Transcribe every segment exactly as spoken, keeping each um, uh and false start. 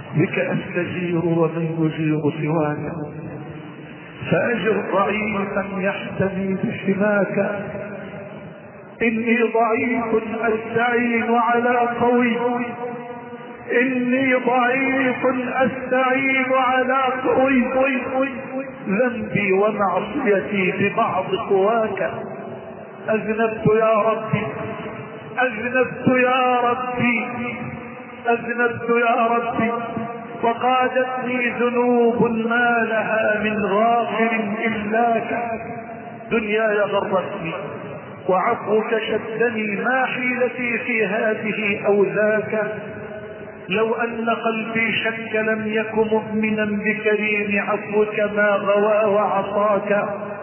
بك أستجير ومن يجير سواك، فأجر ضعيفا يحتمي بحماك. إني ضعيف أستعين على قوي، إني ضعيف أستعين على قوي، ذنبي ومعصيتي ببعض قواك. أذنبت يا ربي، أذنبت يا ربي، أذنبت يا ربي، وقادتني ذنوب ما لها من غافر إلاك. دنياي غرتني وعفوك شدني، ما حيلتي في هذه أو ذاك. لو أن قلبي شك لم يك مؤمنا بكريم عفوك ما غوى وعصاك.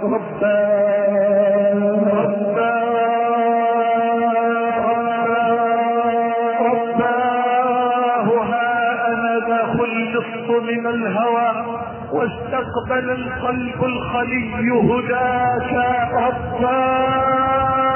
رباه رباه ها أنا ذا خلصت من الهوى، واستقبل القلب الخلي هداك. رباه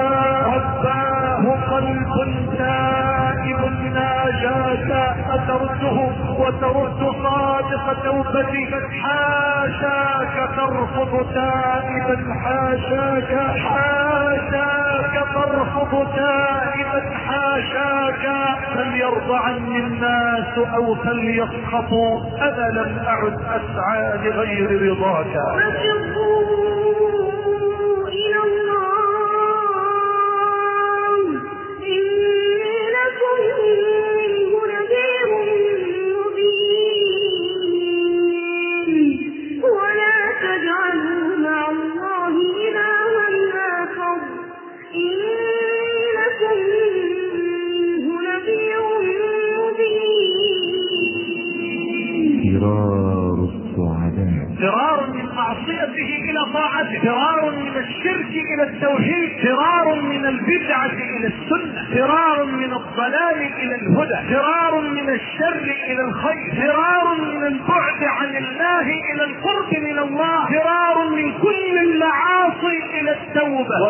رباه قلب تائب ناجاك، أترده وترد صادق توبتي. حاشاك ترفض تائبا، حاشاك حاشاك ترفض تائبا، حاشاك. فليرضى عني الناس أو فليسخطوا، أنا لم أعد أسعى لغير رضاك. فرار من معصيته إلى طاعته، فرار من الشرك إلى التوحيد، فرار من البدعة إلى السنة، فرار من الضلال إلى الهدى، فرار من الشر إلى الخير، فرار من البعد عن الله إلى القرب من الله، فرار من كل المعاصي إلى التوبة.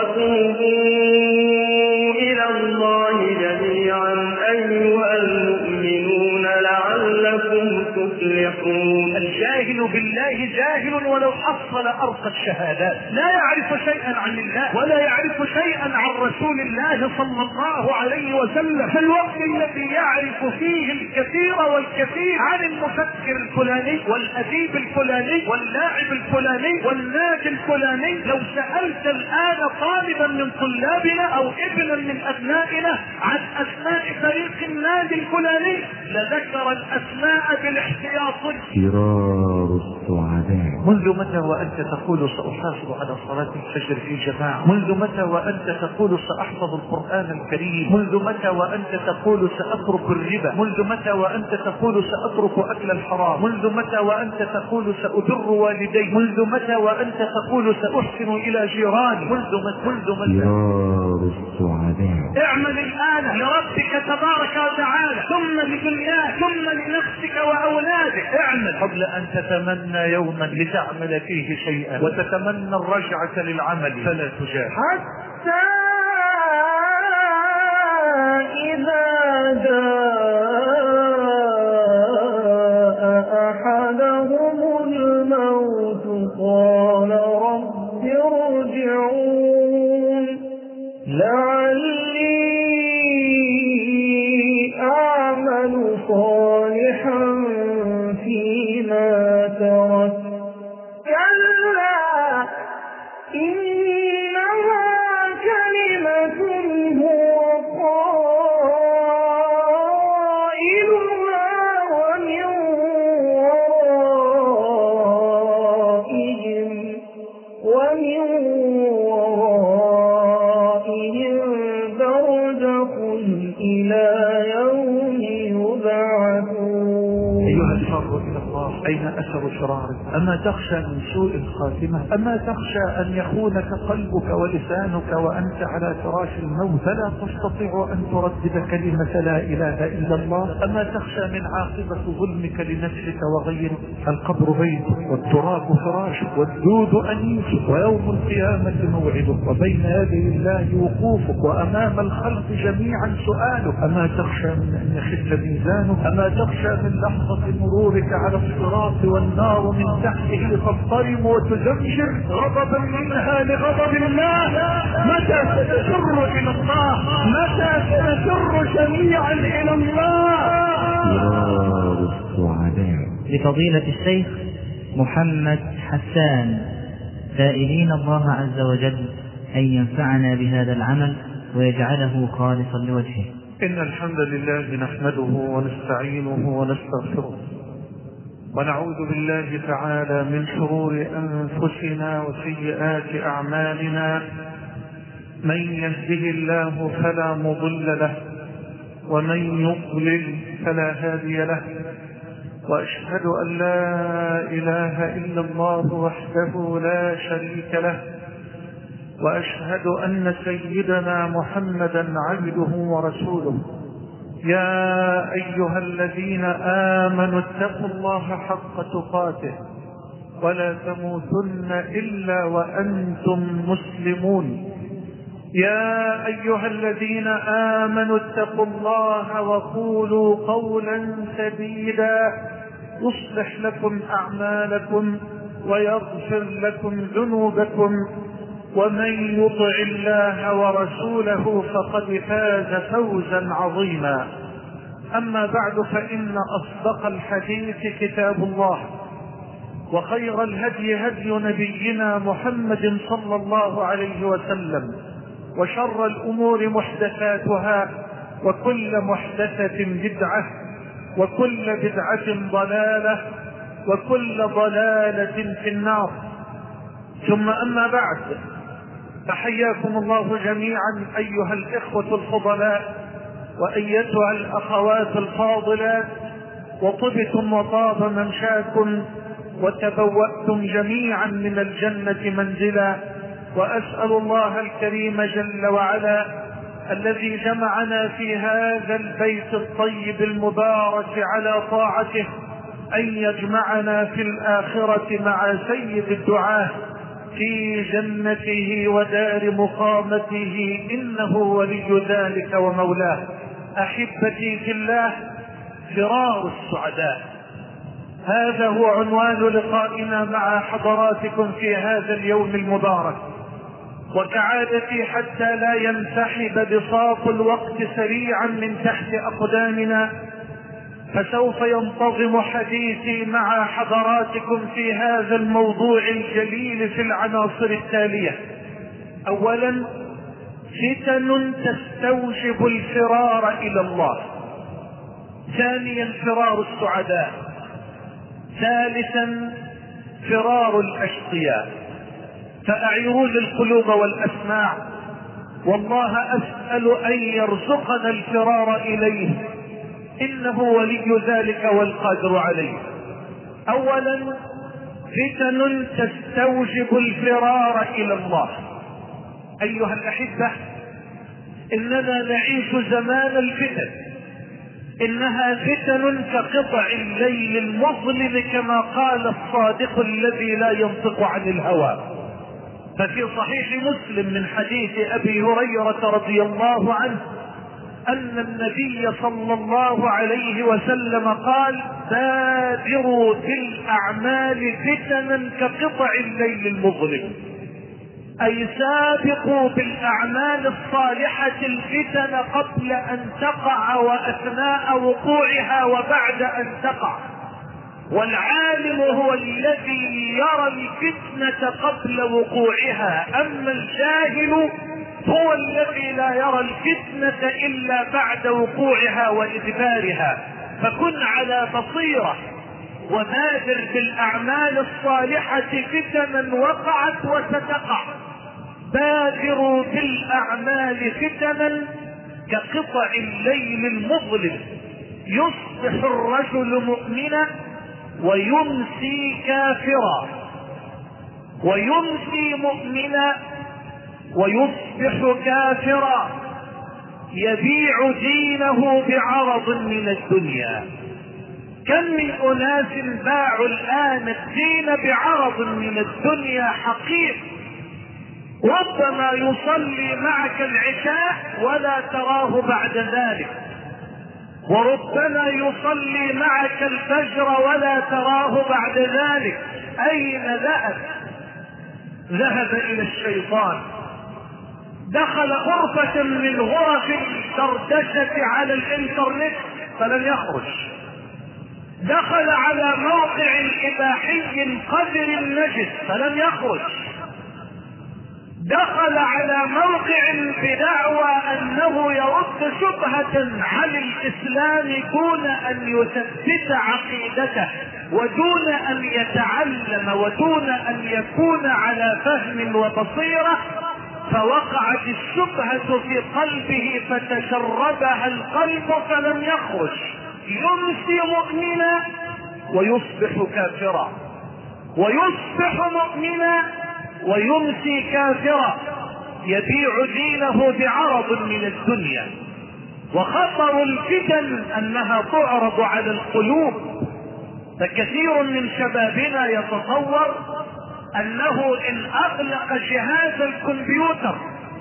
وتوبوا إلى الله جميعا أيها المؤمنون لعلكم تفلحون. الجاهل بالله جاهل ولو حصل أرقى الشهادات، لا يعرف شيئا عن الله ولا يعرف شيئا عن رسول الله صلى الله عليه وسلم. في الوقت الذي يعرف فيه الكثير والكثير عن المفكر الفلاني والأديب الفلاني واللاعب الفلاني والناجي الفلاني، لو سألت الآن طالبا من طلابنا أو ابنا من أبنائنا عن أسماء فريق النادي الفلاني لذكر الأسماء بالاحتياط. فرار السعداء. منذ متى وأنت تقول سأحافظ على صلاة الفجر في جماعة؟ منذ متى وأنت تقول سأحفظ القرآن الكريم؟ منذ متى وأنت تقول سأترك الربا؟ منذ متى وأنت تقول سأترك أكل الحرام؟ منذ متى وأنت تقول سأبر والدي؟ منذ متى وأنت تقول سأحسن إلى جيراني؟ منذ متى منذ متى فرار السعداء. اعمل الآن لربك تبارك وتعالى، ثم لدنياك، ثم لنفسك وأولادك. اعمل قبل أن تتمنى يوما لتعمل فيه شيئا وتتمنى الرجعة للعمل فلا تجاهد. حتى إذا جاء أحدهم الموت قال رب ارجعون لعلي أعمل صالحا فيما ترك. كلا إنها كلمة هو قائلها ومن ورائهم ومن ورائهم برزخ إلى يوم يبعثون. المفر إلى الله؟ أين أثر شرارك؟ أما تخشى من سوء الخاتمة؟ أما تخشى أن يخونك قلبك ولسانك وأنت على فراش الموت فلا تستطيع أن تردد كلمة لا إله إلا الله؟ أما تخشى من عاقبة ظلمك لنفسك وغيرك؟ القبر بيتك والتراب فراشك والدود أنيسك ويوم القيامة موعدك وبين يدي الله وقوفك وأمام الخلق جميعا سؤالك. أما تخشى من أن يخف ميزانك؟ أما تخشى من لحظة مرورك على الصراط والنار من تحته تضطرم وتزمجر غضبا منها لغضب الله؟ متى ستسر إلى الله؟ متى سنسر جميعا إلى الله؟ مرار السعداء. لفضيلة الشيخ محمد حسان، سائلين الله عز وجل أن ينفعنا بهذا العمل ويجعله خالصا لوجهه. إن الحمد لله نحمده ونستعينه ونستغفره ونعوذ بالله تعالى من شرور أنفسنا وسيئات أعمالنا. من يهده الله فلا مضل له ومن يضلل فلا هادي له، وأشهد أن لا إله إلا الله وحده لا شريك له، وأشهد أن سيدنا محمدا عبده ورسوله. يا أيها الذين آمنوا اتقوا الله حق تقاته ولا تموتن إلا وأنتم مسلمون. يا أيها الذين آمنوا اتقوا الله وقولوا قولا سديدا يصلح لكم أعمالكم ويغفر لكم ذنوبكم، ومن يطع الله ورسوله فقد فاز فوزا عظيما. أما بعد، فإن أصدق الحديث كتاب الله، وخير الهدي هدي نبينا محمد صلى الله عليه وسلم، وشر الأمور محدثاتها، وكل محدثة بدعة، وكل بدعة ضلالة، وكل ضلالة في النار. ثم أما بعد، فحياكم الله جميعا أيها الإخوة الفضلاء وأيتها الأخوات الفاضلات، وطبتم وطاب ممشاكم وتبوأتم جميعا من الجنة منزلا. وأسأل الله الكريم جل وعلا الذي جمعنا في هذا البيت الطيب المبارك على طاعته أن يجمعنا في الآخرة مع سيد الدعاة في جنته ودار مقامته، إنه ولي ذلك ومولاه. أحبتي في الله، فرار السعداء، هذا هو عنوان لقائنا مع حضراتكم في هذا اليوم المبارك. وكعادتي حتى لا ينسحب بساط الوقت سريعا من تحت أقدامنا، فسوف ينتظم حديثي مع حضراتكم في هذا الموضوع الجليل في العناصر التالية. أولا، فتن تستوجب الفرار إلى الله. ثانيا، فرار السعداء. ثالثا، فرار الأشقياء. فأعيروا القلوب والأسماع، والله أسأل أن يرزقنا الفرار إليه، إنه ولي ذلك والقادر عليه. أولا، فتن تستوجب الفرار إلى الله. أيها الأحبة، إننا نعيش زمان الفتن، إنها فتن كقطع الليل المظلم كما قال الصادق الذي لا ينطق عن الهوى. ففي صحيح مسلم من حديث أبي هريرة رضي الله عنه أن النبي صلى الله عليه وسلم قال: بادروا بالأعمال فتنا كقطع الليل المظلم، أي سابقوا بالأعمال الصالحة الفتن قبل أن تقع وأثناء وقوعها وبعد أن تقع. والعالم هو الذي يرى الفتنة قبل وقوعها، أما الجاهل هو الذي لا يرى الفتنة إلا بعد وقوعها وإدبارها. فكن على بصيرة وبادر بالأعمال الصالحة فتنا وقعت وستقع. بادروا بالأعمال فتنا كقطع الليل المظلم، يصبح الرجل مؤمنا ويمسي كافرا، ويمسي مؤمنا ويصبح كافرا، يبيع دينه بعرض من الدنيا. كم من أناس باعوا الآن الدين بعرض من الدنيا حقير، ربما يصلي معك العشاء ولا تراه بعد ذلك، وربما يصلي معك الفجر ولا تراه بعد ذلك. أين ذهب؟ ذهب إلى الشيطان، دخل غرفة من غرف الدردشة على الانترنت فلم يخرج، دخل على موقع إباحي قذر النجس فلم يخرج، دخل على موقع بدعوى أنه يرد شبهة عن الإسلام دون أن يثبت عقيدته ودون أن يتعلم ودون أن يكون على فهم وبصيرة، فوقعت الشبهة في قلبه فتشربها القلب فلم يخرج. يمسي مؤمنا ويصبح كافرا، ويصبح مؤمنا ويمسي كافرا، يبيع دينه بعرض من الدنيا. وخطر الفتن أنها تعرض على القلوب، فكثير من شبابنا يتصور أنه إن أغلق جهاز الكمبيوتر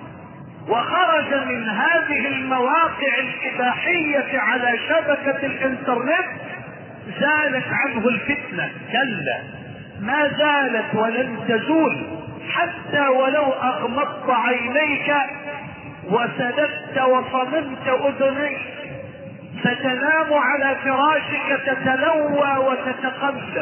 وخرج من هذه المواقع الإباحية على شبكة الإنترنت زالت عنه الفتنة. كلا، ما زالت ولن تزول، حتى ولو أغمضت عينيك وسددت وصممت أذنيك ستنام على فراشك تتلوى وتتقلب.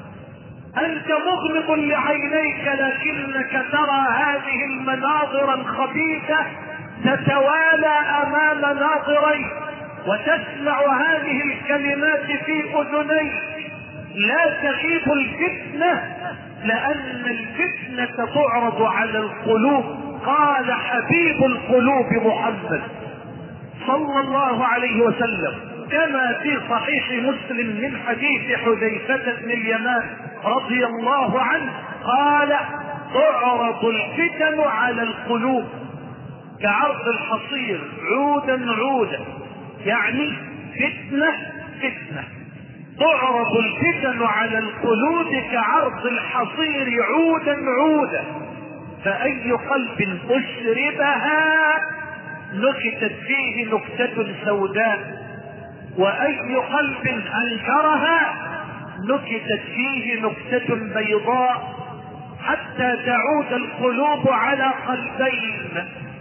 أنت مغمض لعينيك لكنك ترى هذه المناظر الخبيثة تتوالى أمام ناظريك، وتسمع هذه الكلمات في أذنيك. لا تخيف الفتنة، لأن الفتنة تعرض على القلوب. قال حبيب القلوب محمد صلى الله عليه وسلم كما في صحيح مسلم من حديث حذيفة بن اليمان رضي الله عنه قال: تعرض الفتن على القلوب كعرض الحصير عودا عودا، يعني فتنة فتنة. تعرض الفتن على القلوب كعرض الحصير عودا عودا، فأي قلب أشربها نكتت فيه نكتة سوداء، وأي قلب أنكرها نكتت فيه نكتة بيضاء، حتى تعود القلوب على قلبين: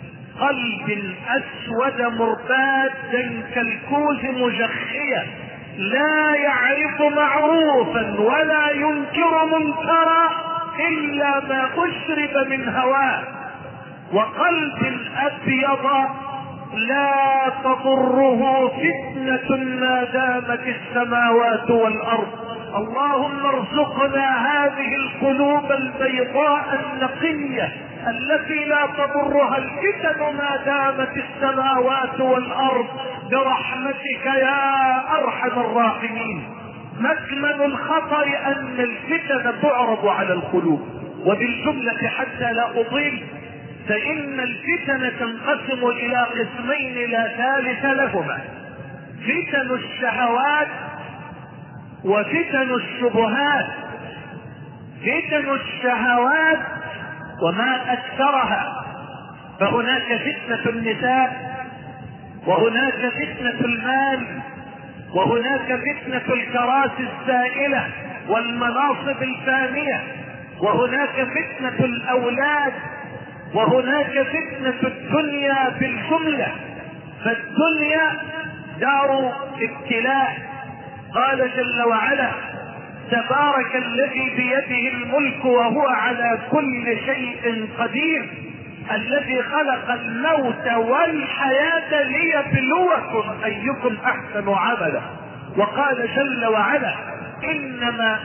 قلب أسود مربادا كالكوز مجخية لا يعرف معروفا ولا ينكر منكرا إلا ما أشرب من هواه، وقلب أبيض لا تضره فتنة ما دامت السماوات والأرض. اللهم ارزقنا هذه القلوب البيضاء النقية التي لا تضرها الفتن ما دامت السماوات والأرض برحمتك يا أرحم الراحمين. مكمن الخطر أن الفتن تعرض على القلوب. وبالجملة حتى لا أطيل، فإن الفتن تنقسم إلى قسمين لا ثالث لهما: فتن الشهوات وفتن الشبهات. فتن الشهوات وما أكثرها، فهناك فتنة النساء، وهناك فتنة المال، وهناك فتنة الكراسي السائلة والمناصب الفانية، وهناك فتنة الأولاد، وهناك فتنة الدنيا بالجملة. فالدنيا دار ابتلاء. قال جل وعلا: تبارك الذي بيده الملك وهو على كل شيء قدير، الذي خلق الموت والحياة ليبلوكم أيكم أحسن عملا. وقال جل وعلا: إنما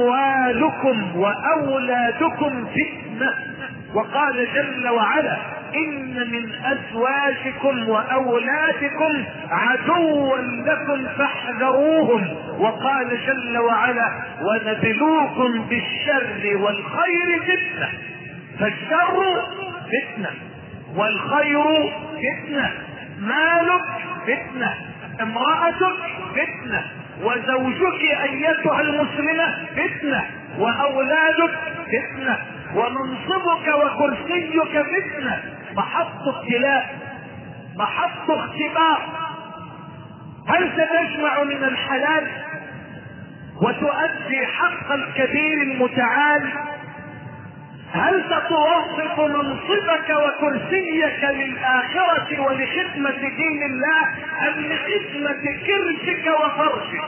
أموالكم وأولادكم فتنة. وقال جل وعلا: إن من أزواجكم وأولادكم عدوا لكم فاحذروهم. وقال جل وعلا ونبلوكم بالشر والخير فتنة. فالشر فتنة والخير فتنة، مالك فتنة، امرأتك فتنة، وزوجك أيتها المسلمة فتنة، وأولادك فتنة، ومنصبك وكرسيك فتنة. محط ابتلاء، محط اختبار. هل ستجمع من الحلال وتؤدي حق الكبير المتعال؟ هل ستوظف منصبك وكرسيك للآخرة ولخدمة دين الله أم لخدمة كرشك وفرشك؟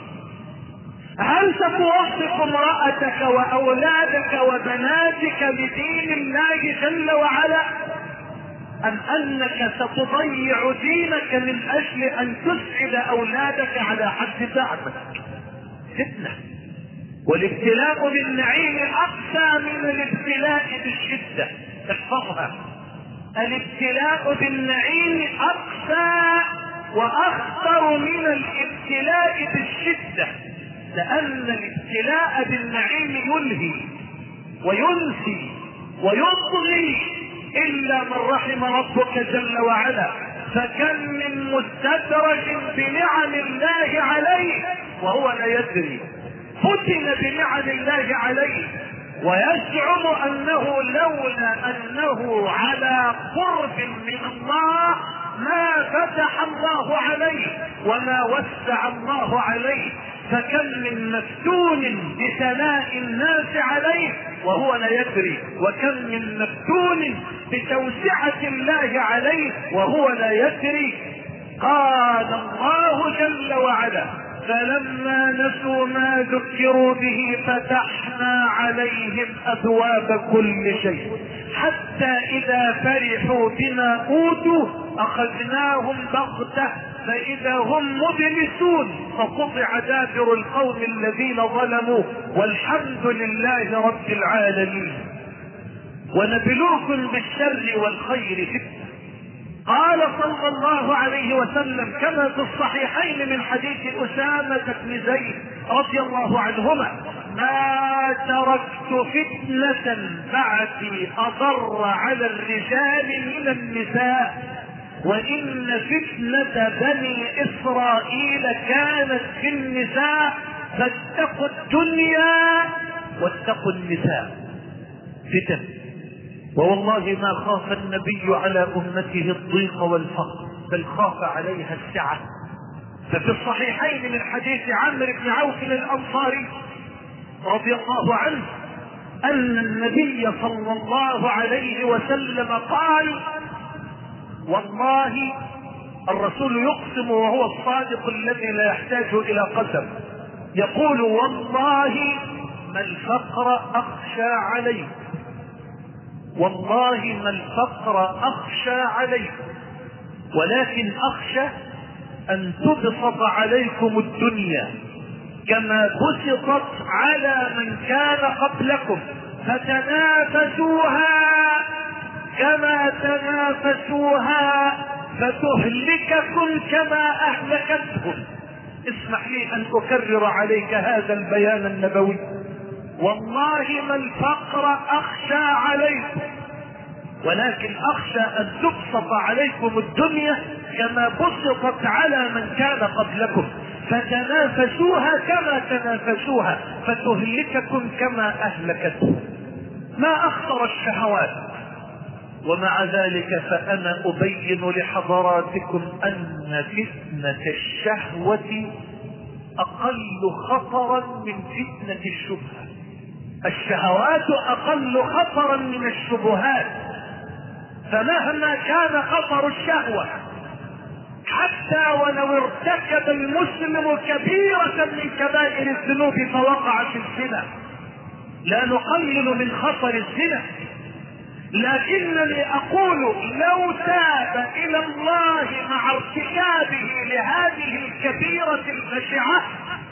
هل ستوظف امرأتك وأولادك وبناتك لدين الله جل وعلا أم أنك ستضيع دينك من أجل أن تسعد أولادك على حد زعمك؟ فتنة. والابتلاء بالنعيم أقسى من الابتلاء بالشدة. احفظها، الابتلاء بالنعيم أقسى وأخطر من الابتلاء بالشدة، لأن الابتلاء بالنعيم يلهي وينسي ويطغي إلا من رحم ربك جل وعلا. فكم من مستدرج بنعم الله عليه وهو لا يدري، فتن بنعم الله عليه ويزعم أنه لولا أنه على قرب من الله ما فتح الله عليه وما وسع الله عليه. فكم من مفتون بثناء الناس عليه وهو لا يدري، وكم من مفتون بتوسعة الله عليه وهو لا يدري. قال الله جل وعلا فلما نسوا ما ذكروا به فتحنا عليهم أبواب كل شيء حتى إذا فرحوا بما أوتوا أخذناهم بغتة فإذا هم مبلسون فقطع دابر القوم الذين ظلموا والحمد لله رب العالمين. ونبلوكم بالشر والخير فتنة. قال صلى الله عليه وسلم كما في الصحيحين من حديث أسامة بن زيد رضي الله عنهما ما تركت فتنة بعدي أضر على الرجال من النساء وإن فتنة بني إسرائيل كانت في النساء فاتقوا الدنيا واتقوا النساء. فتن. ووالله ما خاف النبي على أمته الضيق والفقر بل خاف عليها السعة. ففي الصحيحين من حديث عمرو بن عوف الأنصاري رضي الله عنه أن النبي صلى الله عليه وسلم قال والله الرسول يقسم وهو الصادق الذي لا يحتاج إلى قسم يقول والله ما الفقر أخشى عليه، والله ما الفقر أخشى عليه ولكن أخشى أن تبسط عليكم الدنيا كما بسطت على من كان قبلكم فتنافسوها كما تنافسوها فتهلككم كما أهلكتهم. اسمح لي أن أكرر عليك هذا البيان النبوي. والله ما الفقر أخشى عليكم ولكن أخشى أن تبسط عليكم الدنيا كما بسطت على من كان قبلكم فتنافسوها كما تنافسوها فتهلككم كما أهلكتهم. ما أخطر الشهوات، ومع ذلك فأنا أبين لحضراتكم أن فتنة الشهوة أقل خطرا من فتنة الشبهة. الشهوات أقل خطرا من الشبهات، فمهما كان خطر الشهوة حتى ولو ارتكب المسلم كبيرة من كبائر الذنوب فوقع في الزنا لا نقلل من خطر الزنا، لكنني أقول لو تاب إلى الله مع ارتكابه لهذه الكبيرة البشعة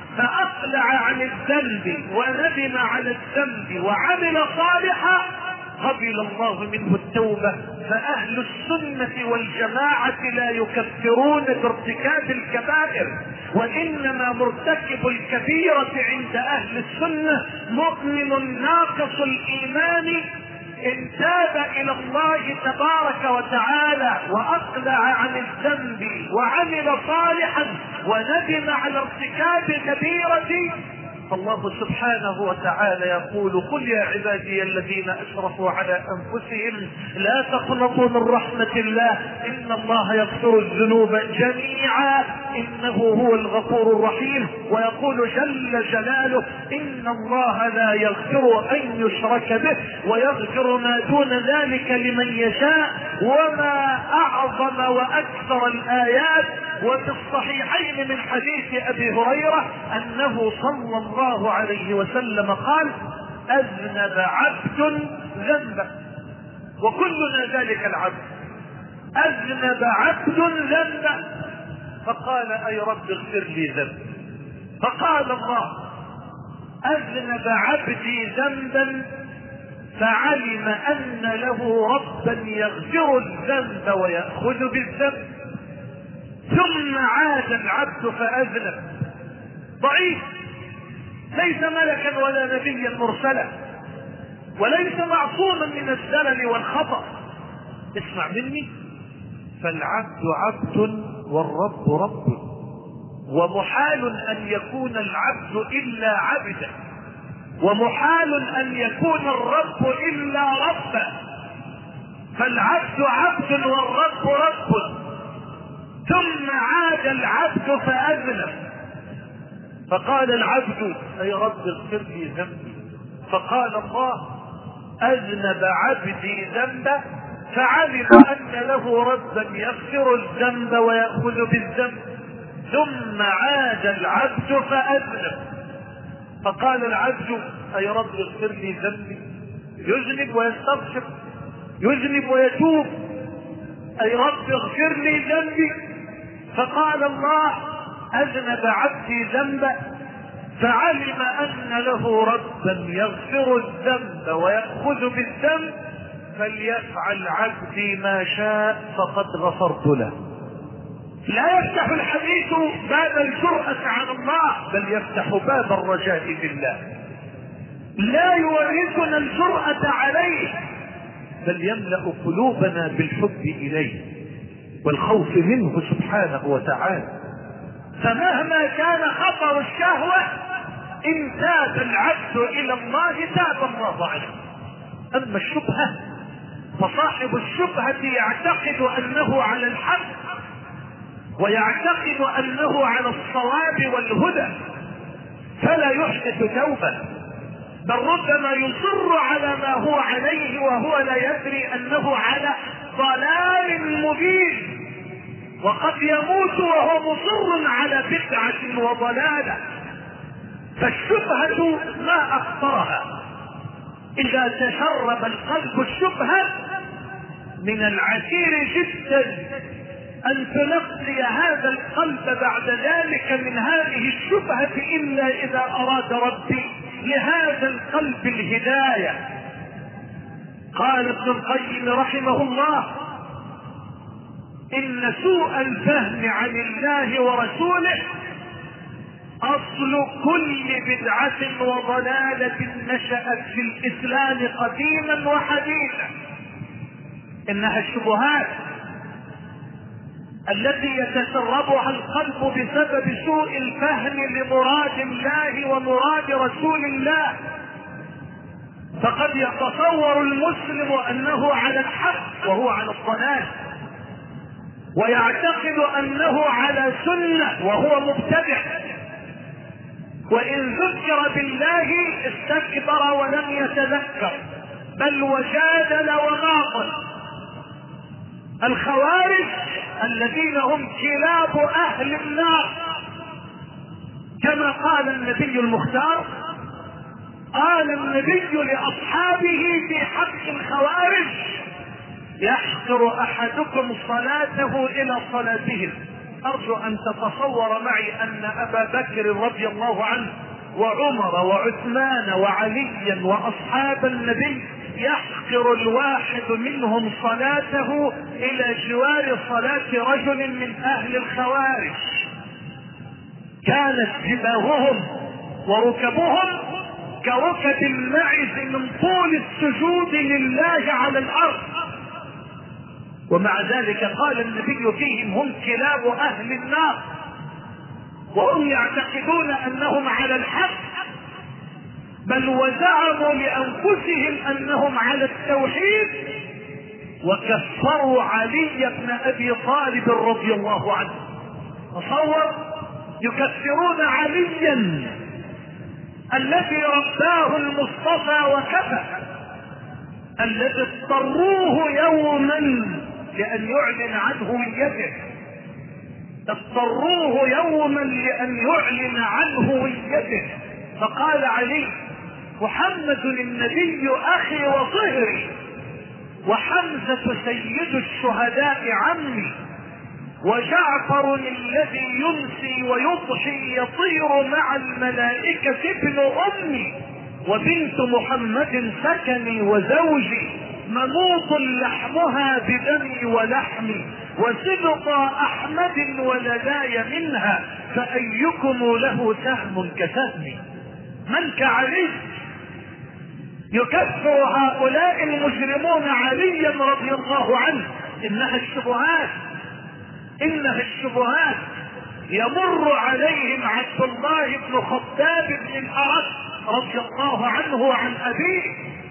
فأقلع عن الذنب وندم على الذنب وعمل صالحا قبل الله منه التوبة. فأهل السنة والجماعة لا يكفرون بارتكاب الكبائر، وإنما مرتكب الكبيرة عند أهل السنة مؤمن ناقص الإيمان إن تاب إلى الله تبارك وتعالى وأقلع عن الذنب وعمل صالحا وندم على ارتكاب كبيرة. فالله سبحانه وتعالى يقول: قل يا عبادي الذين أسرفوا على أنفسهم لا تقنطوا من رحمة الله إن الله يغفر الذنوب جميعا إنه هو الغفور الرحيم. ويقول جل جلاله: إن الله لا يغفر أن يشرك به ويغفر ما دون ذلك لمن يشاء. وما أعظم وأكثر الآيات. وفي الصحيحين من حديث أبي هريرة أنه صلى الله عليه وسلم قال: أذنب عبد ذنبا، وكلنا ذلك العبد. أذنب عبد ذنبا فقال: أي رب اغفر لي ذنبي. فقال الله: أذنب عبدي ذنبا فعلم أن له ربا يغفر الذنب ويأخذ بالذنب. ثم عاد العبد فأذنب. ضعيف، ليس ملكا ولا نبيا مرسلا، وليس معصوما من الزلل والخطأ. اسمع مني، فالعبد عبد والرب رب، ومحال أن يكون العبد إلا عبدا، ومحال أن يكون الرب إلا ربا. فالعبد عبد والرب رب. ثم عاد العبد فأذنب فقال العبد: أي رب اغفر لي ذنبي. فقال الله: أذنب عبدي ذنبا فعلم أن له ربا يغفر الذنب ويأخذ بالذنب. ثم عاد العبد فأذنب فقال العبد: أي رب اغفر لي ذنبي. يذنب ويستغفر، يذنب ويتوب: أي رب اغفر لي ذنبي. فقال الله: أذنب عبدي ذنبا فعلم أن له ربا يغفر الذنب ويأخذ بالذنب، فليفعل عبدي ما شاء فقد غفرت له. لا يفتح الحديث باب الجرأة على الله، بل يفتح باب الرجاء بالله. لا يورثنا الجرأة عليه، بل يملأ قلوبنا بالحب إليه والخوف منه سبحانه وتعالى. فمهما كان خطر الشهوة إن تاب العبد إلى الله تاب الله عليه. أما الشبهة فصاحب الشبهة يعتقد أنه على الحق ويعتقد أنه على الصواب والهدى، فلا يحدث توبة، بل ربما يصر على ما هو عليه وهو لا يدري أنه على ضلال مبين، وقد يموت وهو مصر على بدعة وضلالة. فالشبهة ما أخطرها، إذا تشرب القلب الشبهة من العسير جدا أن تنقي هذا القلب بعد ذلك من هذه الشبهة، إلا إذا أراد ربي لهذا القلب الهداية. قال ابن القيم رحمه الله: إن سوء الفهم عن الله ورسوله أصل كل بدعة وضلالة نشأت في الإسلام قديما وحديثا. إنها الشبهات التي يتسربها القلب بسبب سوء الفهم لمراد الله ومراد رسول الله. فقد يتصور المسلم أنه على الحق وهو على الضلال، ويعتقد أنه على سنة وهو مبتدع، وإن ذكر بالله استكبر ولم يتذكر، بل وجادل وماطل. الخوارج الذين هم كلاب أهل النار، كما قال النبي المختار: قال النبي لأصحابه في حق الخوارج: يحقر أحدكم صلاته إلى صلاتهم. أرجو أن تتصور معي أن أبا بكر رضي الله عنه وعمر وعثمان وعليا وأصحاب النبي يحقر الواحد منهم صلاته الى جوار صلاة رجل من اهل الخوارج. كانت جباههم وركبهم كركب المعز من طول السجود لله على الارض، ومع ذلك قال النبي فيهم هم كلاب اهل النار، وهم يعتقدون انهم على الحق، بل وزعموا لانفسهم انهم على التوحيد، وكفروا علي بن ابي طالب رضي الله عنه. تصور، يكفرون عليا الذي رباه المصطفى وكفى، الذي اضطروه يوما لان يعلن عن هويته، اضطروه يوما لان يعلن عن هويته، فقال علي: محمد النبي اخي وصهري، وحمزة سيد الشهداء عمي، وجعفر الذي يمسي ويضحي يطير مع الملائكة ابن امي، وبنت محمد سكني وزوجي، منوط لحمها بدمي ولحمي، وسبط احمد ولداي منها، فايكم له سهم كسهمي. من كعلي؟ يكفر هؤلاء المجرمون عليا رضي الله عنه. انها الشبهات، انها الشبهات. يمر عليهم عبد الله بن خباب بن الارد رضي الله عنه وعن ابيه،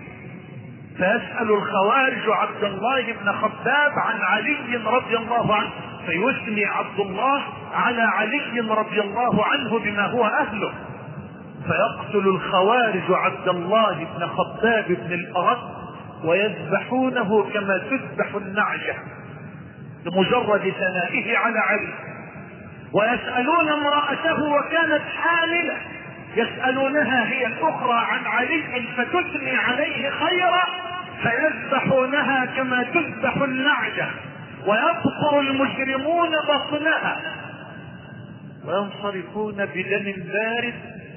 فيسأل الخوارج عبد الله بن خباب عن علي رضي الله عنه، فيثني عبد الله على علي رضي الله عنه بما هو اهله، فيقتل الخوارج عبد الله بن خباب بن الارد ويذبحونه كما تذبح النعجة بمجرد ثنائه على علي. ويسألون امرأته وكانت حاملة، يسألونها هي الاخرى عن علي فتثني عليه خيرا، فيذبحونها كما تذبح النعجة، ويبقر المجرمون بطنها، وينصرفون بدم بارد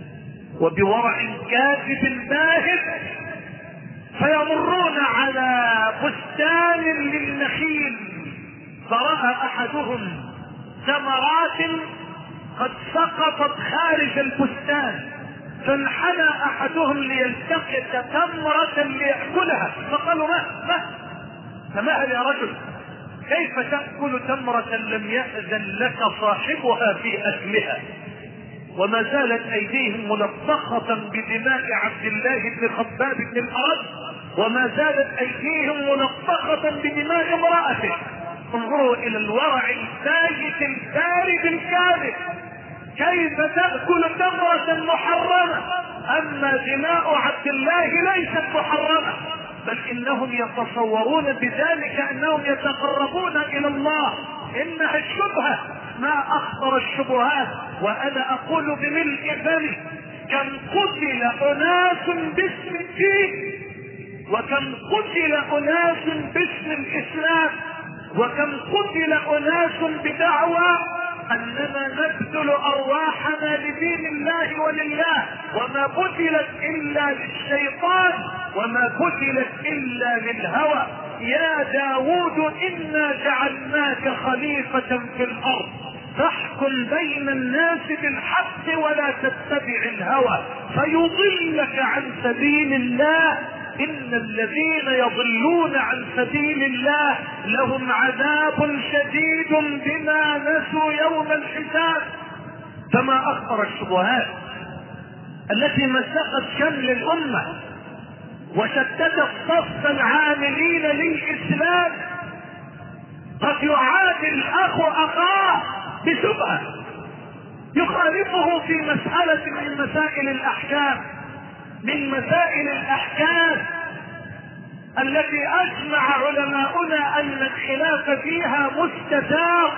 وبورع كاذب باهت، فيمرون على بستان للنخيل، فرأى احدهم ثمرات قد سقطت خارج البستان، فانحنى احدهم ليلتقط تمرة ليأكلها، فقالوا: ما ما فمهل يا رجل، كيف تأكل تمرة لم يأذن لك صاحبها في أكلها؟ وما زالت ايديهم ملطخة بدماء عبد الله بن خباب بن الارد، وما زالت ايديهم ملطخة بدماء امرأته. انظروا الى الورع الباهت البارد الكاذب، كيف تأكل تمرة محرمة؟ اما دماء عبد الله ليست محرمة، بل انهم يتصورون بذلك انهم يتقربون الى الله. انها الشبهة، ما اخطر الشبهات. وانا اقول بملء فمي: كم قتل اناس باسم الدين، وكم قتل اناس باسم الاسلام، وكم قتل اناس بدعوى اننا نبذل ارواحنا لدين الله ولله، وما قتلت الا للشيطان، وما قتلت الا للهوى. يا داود انا جعلناك خليفة في الارض، فاحكم بين الناس بالحق ولا تتبع الهوى فيضلك عن سبيل الله، ان الذين يضلون عن سبيل الله لهم عذاب شديد بما نسوا يوم الحساب. فما اخطر الشبهات التي مسخت شمل الامة وشتتت صف العاملين للاسلام. قد يعادي الاخ اخاه بشبهة يخالفه في مسألة من مسائل الاحكام، من مسائل الاحكام التي اجمع علماؤنا ان الخلاف فيها مستتار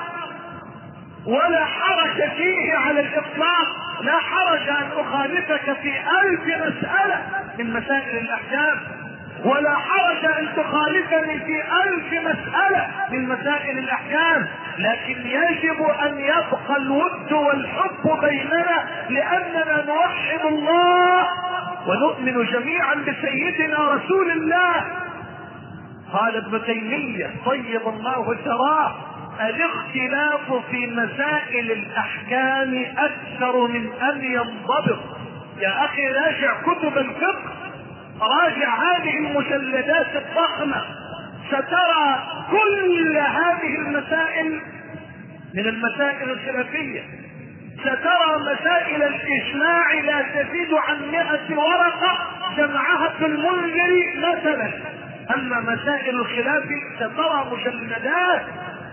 ولا حرج فيه على الاطلاق. لا حرج ان اخالفك في الف مسألة من مسائل الاحكام، ولا حرج ان تخالفني في الف مسألة من مسائل الاحكام، لكن يجب ان يبقى الود والحب بيننا، لاننا نوحد الله ونؤمن جميعا بسيدنا رسول الله. قال ابن تيمية طيب الله ثراه: الاختلاف في مسائل الأحكام أكثر من أن ينضبط. يا أخي راجع كتب الفقه، راجع هذه المجلدات الضخمة، سترى كل هذه المسائل من المسائل الخلافية. سترى مسائل الإجماع لا تزيد عن مئة ورقة جمعها ابن المنذر مثلا، أما مسائل الخلاف سترى مجلدات.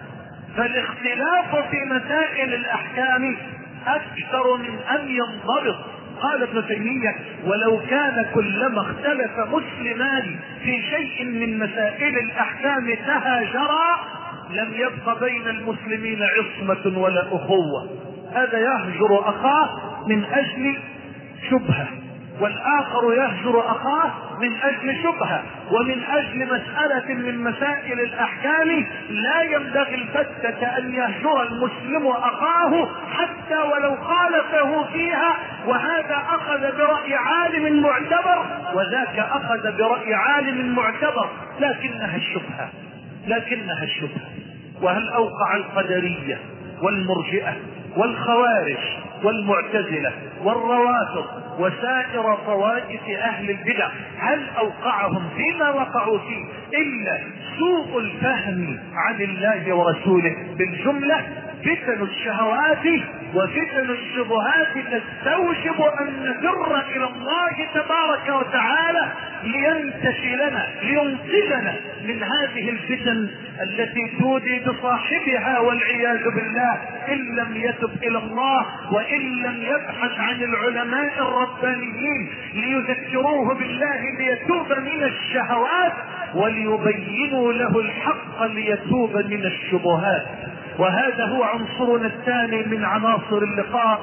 فالاختلاف في مسائل الأحكام أكثر من أن ينضبط. قال ابن تيمية: ولو كان كلما اختلف مسلمان في شيء من مسائل الأحكام تهاجرا لم يبق بين المسلمين عصمة ولا أخوة. هذا يهجر أخاه من أجل شبهة، والآخر يهجر أخاه من أجل شبهة، ومن أجل مسألة من مسائل الأحكام لا ينبغي الفتة أن يهجر المسلم أخاه حتى ولو خالفه فيها. وهذا أخذ برأي عالم معتبر، وذاك أخذ برأي عالم معتبر، لكنها الشبهة لكنها الشبهة. وهل أوقع القدرية والمرجئة والخوارج والمعتزلة والروافض وسائر طوائف أهل البدع، هل أوقعهم فيما وقعوا فيه إلا سوء الفهم عن الله ورسوله بالجملة؟ فتن الشهوات وفتن الشبهات تستوجب أن نفر إلى الله تبارك وتعالى لينتشلنا لينقذنا من هذه الفتن التي تودي بصاحبها والعياذ بالله إن لم يتب إلى الله، وإن لم يبحث عن العلماء الربانيين ليذكروه بالله ليتوب من الشهوات وليبينوا له الحق ليتوب من الشبهات. وهذا هو عنصرنا الثاني من عناصر اللقاء: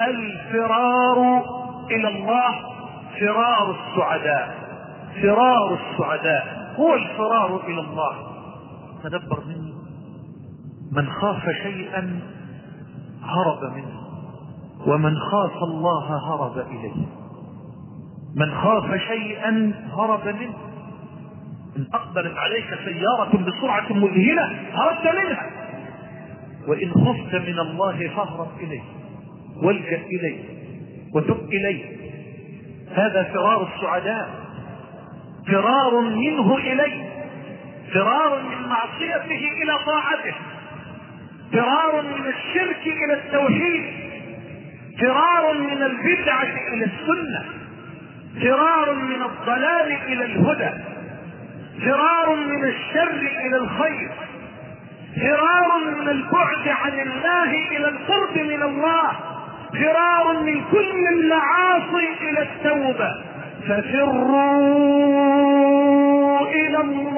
الفرار إلى الله. فرار السعداء فرار السعداء هو الفرار إلى الله. تدبر مني: من خاف شيئا هرب منه، ومن خاف الله هرب إليه. من خاف شيئا هرب منه. إن أقبلت عليك سيارة بسرعة مذهلة هربت منها، وإن خفت من الله فاهرب إليه والجأ إليه وتب إليه. هذا فرار السعداء، فرار منه إليه، فرار من معصيته إلى طاعته، فرار من الشرك إلى التوحيد، فرار من البدعة إلى السنة، فرار من الضلال إلى الهدى، فرار من الشر إلى الخير، فرار من البعد عن الله إلى القرب من الله، فرار من كل المعاصي إلى التوبة. ففروا إلى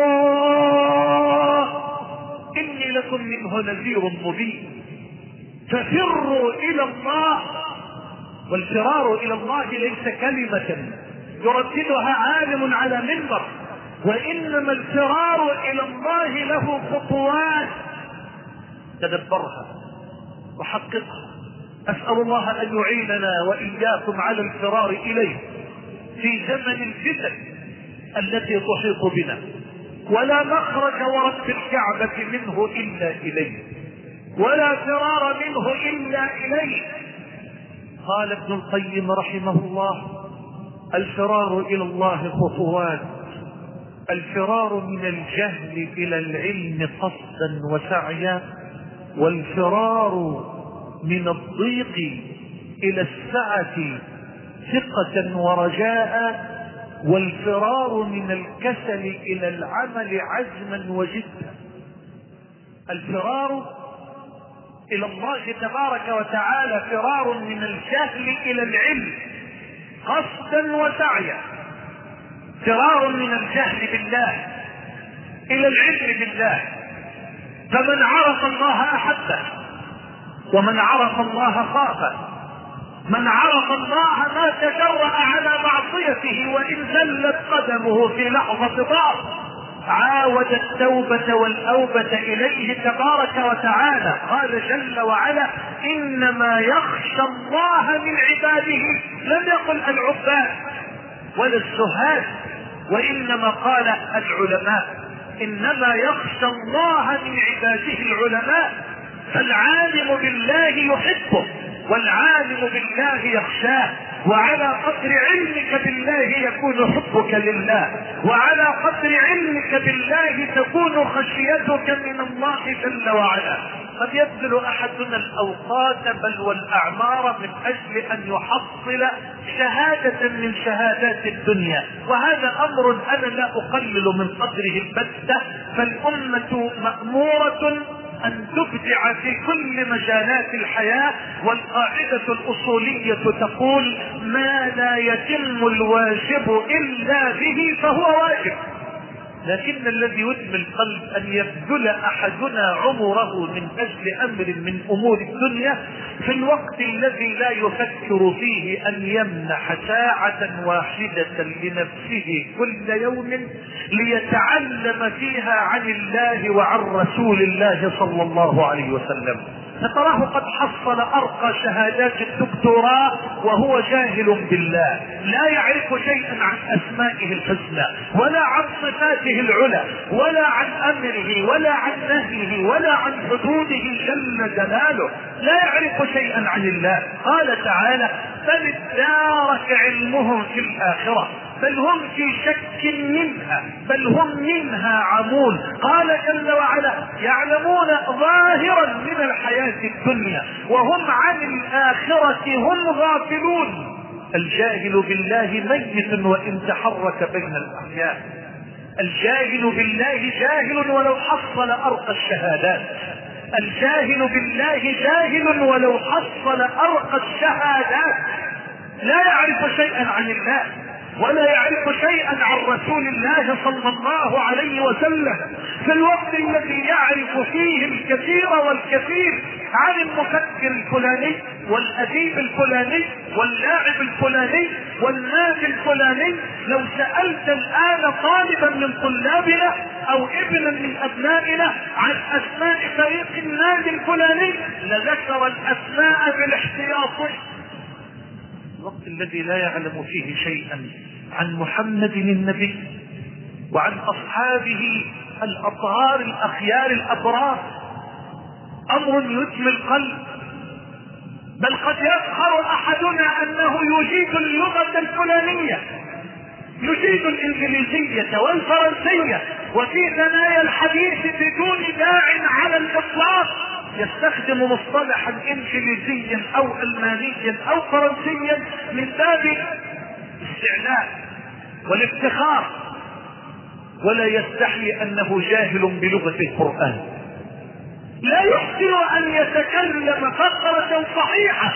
الله إني لكم منه نذير مبين. ففروا إلى الله. والفرار إلى الله ليس كلمة يرددها عالم على منبر، وإنما الفرار إلى الله له خطوات. تدبرها وحققها. أسأل الله أن يعيننا وإياكم على الفرار إليه في زمن الفتن التي تحيط بنا، ولا مخرج ورب الكعبة منه إلا إليه، ولا فرار منه إلا إليه. قال ابن القيم رحمه الله: الفرار إلى الله خطوات. الفرار من الجهل إلى العلم قصدا وسعيا، والفرار من الضيق إلى السعة ثقة ورجاء، والفرار من الكسل إلى العمل عزما وجدا. الفرار إلى الله تبارك وتعالى فرار من الجهل إلى العلم قصدا وسعيا، فرار من الجهل بالله إلى العلم بالله. فمن عرف الله أحبه، ومن عرف الله خافه. من عرف الله ما تجرأ على معصيته، وإن زلت قدمه في لحظة ضعف عاود التوبة والأوبة إليه تبارك وتعالى. قال جل وعلا: إنما يخشى الله من عباده، لم يقل العباد، ولا الزهاد، وإنما قال العلماء. إنما يخشى الله من عباده العلماء. فالعالم بالله يحبه والعالم بالله يخشاه، وعلى قدر علمك بالله يكون حبك لله، وعلى قدر علمك بالله تكون خشيتك من الله جل وعلا. قد يبذل احدنا الاوقات بل والاعمار من اجل ان يحصل شهادة من شهادات الدنيا، وهذا امر انا لا اقلل من قدره البتة. فالامة مأمورة ان تبدع في كل مجالات الحياة، والقاعدة الاصولية تقول ما لا يتم الواجب الا به فهو واجب. لكن الذي يدمي القلب ان يبذل احدنا عمره من اجل امر من امور الدنيا في الوقت الذي لا يفكر فيه ان يمنح ساعة واحدة لنفسه كل يوم ليتعلم فيها عن الله وعن رسول الله صلى الله عليه وسلم. فتراه قد حصل ارقى شهادات الدكتوراه وهو جاهل بالله، لا يعرف شيئا عن اسمائه الحسنى ولا عن صفاته العلى ولا عن امره ولا عن نهيه ولا عن حدوده جل جلاله، لا يعرف شيئا عن الله. قال تعالى بل ادارك علمهم في الاخرة بل هم في شك منها بل هم منها عمون. قال جل وعلا يعلمون ظاهرا من الحياة الدنيا وهم عن الآخرة هم غافلون. الجاهل بالله ميت وإن تحرك بين الأحياء. الجاهل بالله جاهل ولو حصل أرقى الشهادات. الجاهل بالله جاهل ولو حصل أرقى الشهادات. لا يعرف شيئا عن الله ولا يعرف شيئا عن رسول الله صلى الله عليه وسلم في الوقت الذي يعرف فيه الكثير والكثير عن المفكر الفلاني والأديب الفلاني واللاعب الفلاني والنادي الفلاني. لو سألت الآن طالبا من طلابنا أو ابنا من أبنائنا عن أسماء فريق النادي الفلاني لذكر الأسماء بالاحتياط. الوقت الذي لا يعلم فيه شيئا عن محمد النبي وعن أصحابه الأطهار الأخيار الأبرار أمر يدمي القلب. بل قد يفخر أحدنا أنه يجيد اللغة الفلانية، يجيد الإنجليزية والفرنسية، وفي ثنايا الحديث بدون داع على الإطلاق يستخدم مصطلحا انجليزيا او المانيا او فرنسيا من باب الاستعلاء والافتخار، ولا يستحي انه جاهل بلغة القرآن. لا يحسن ان يتكلم فقرة صحيحة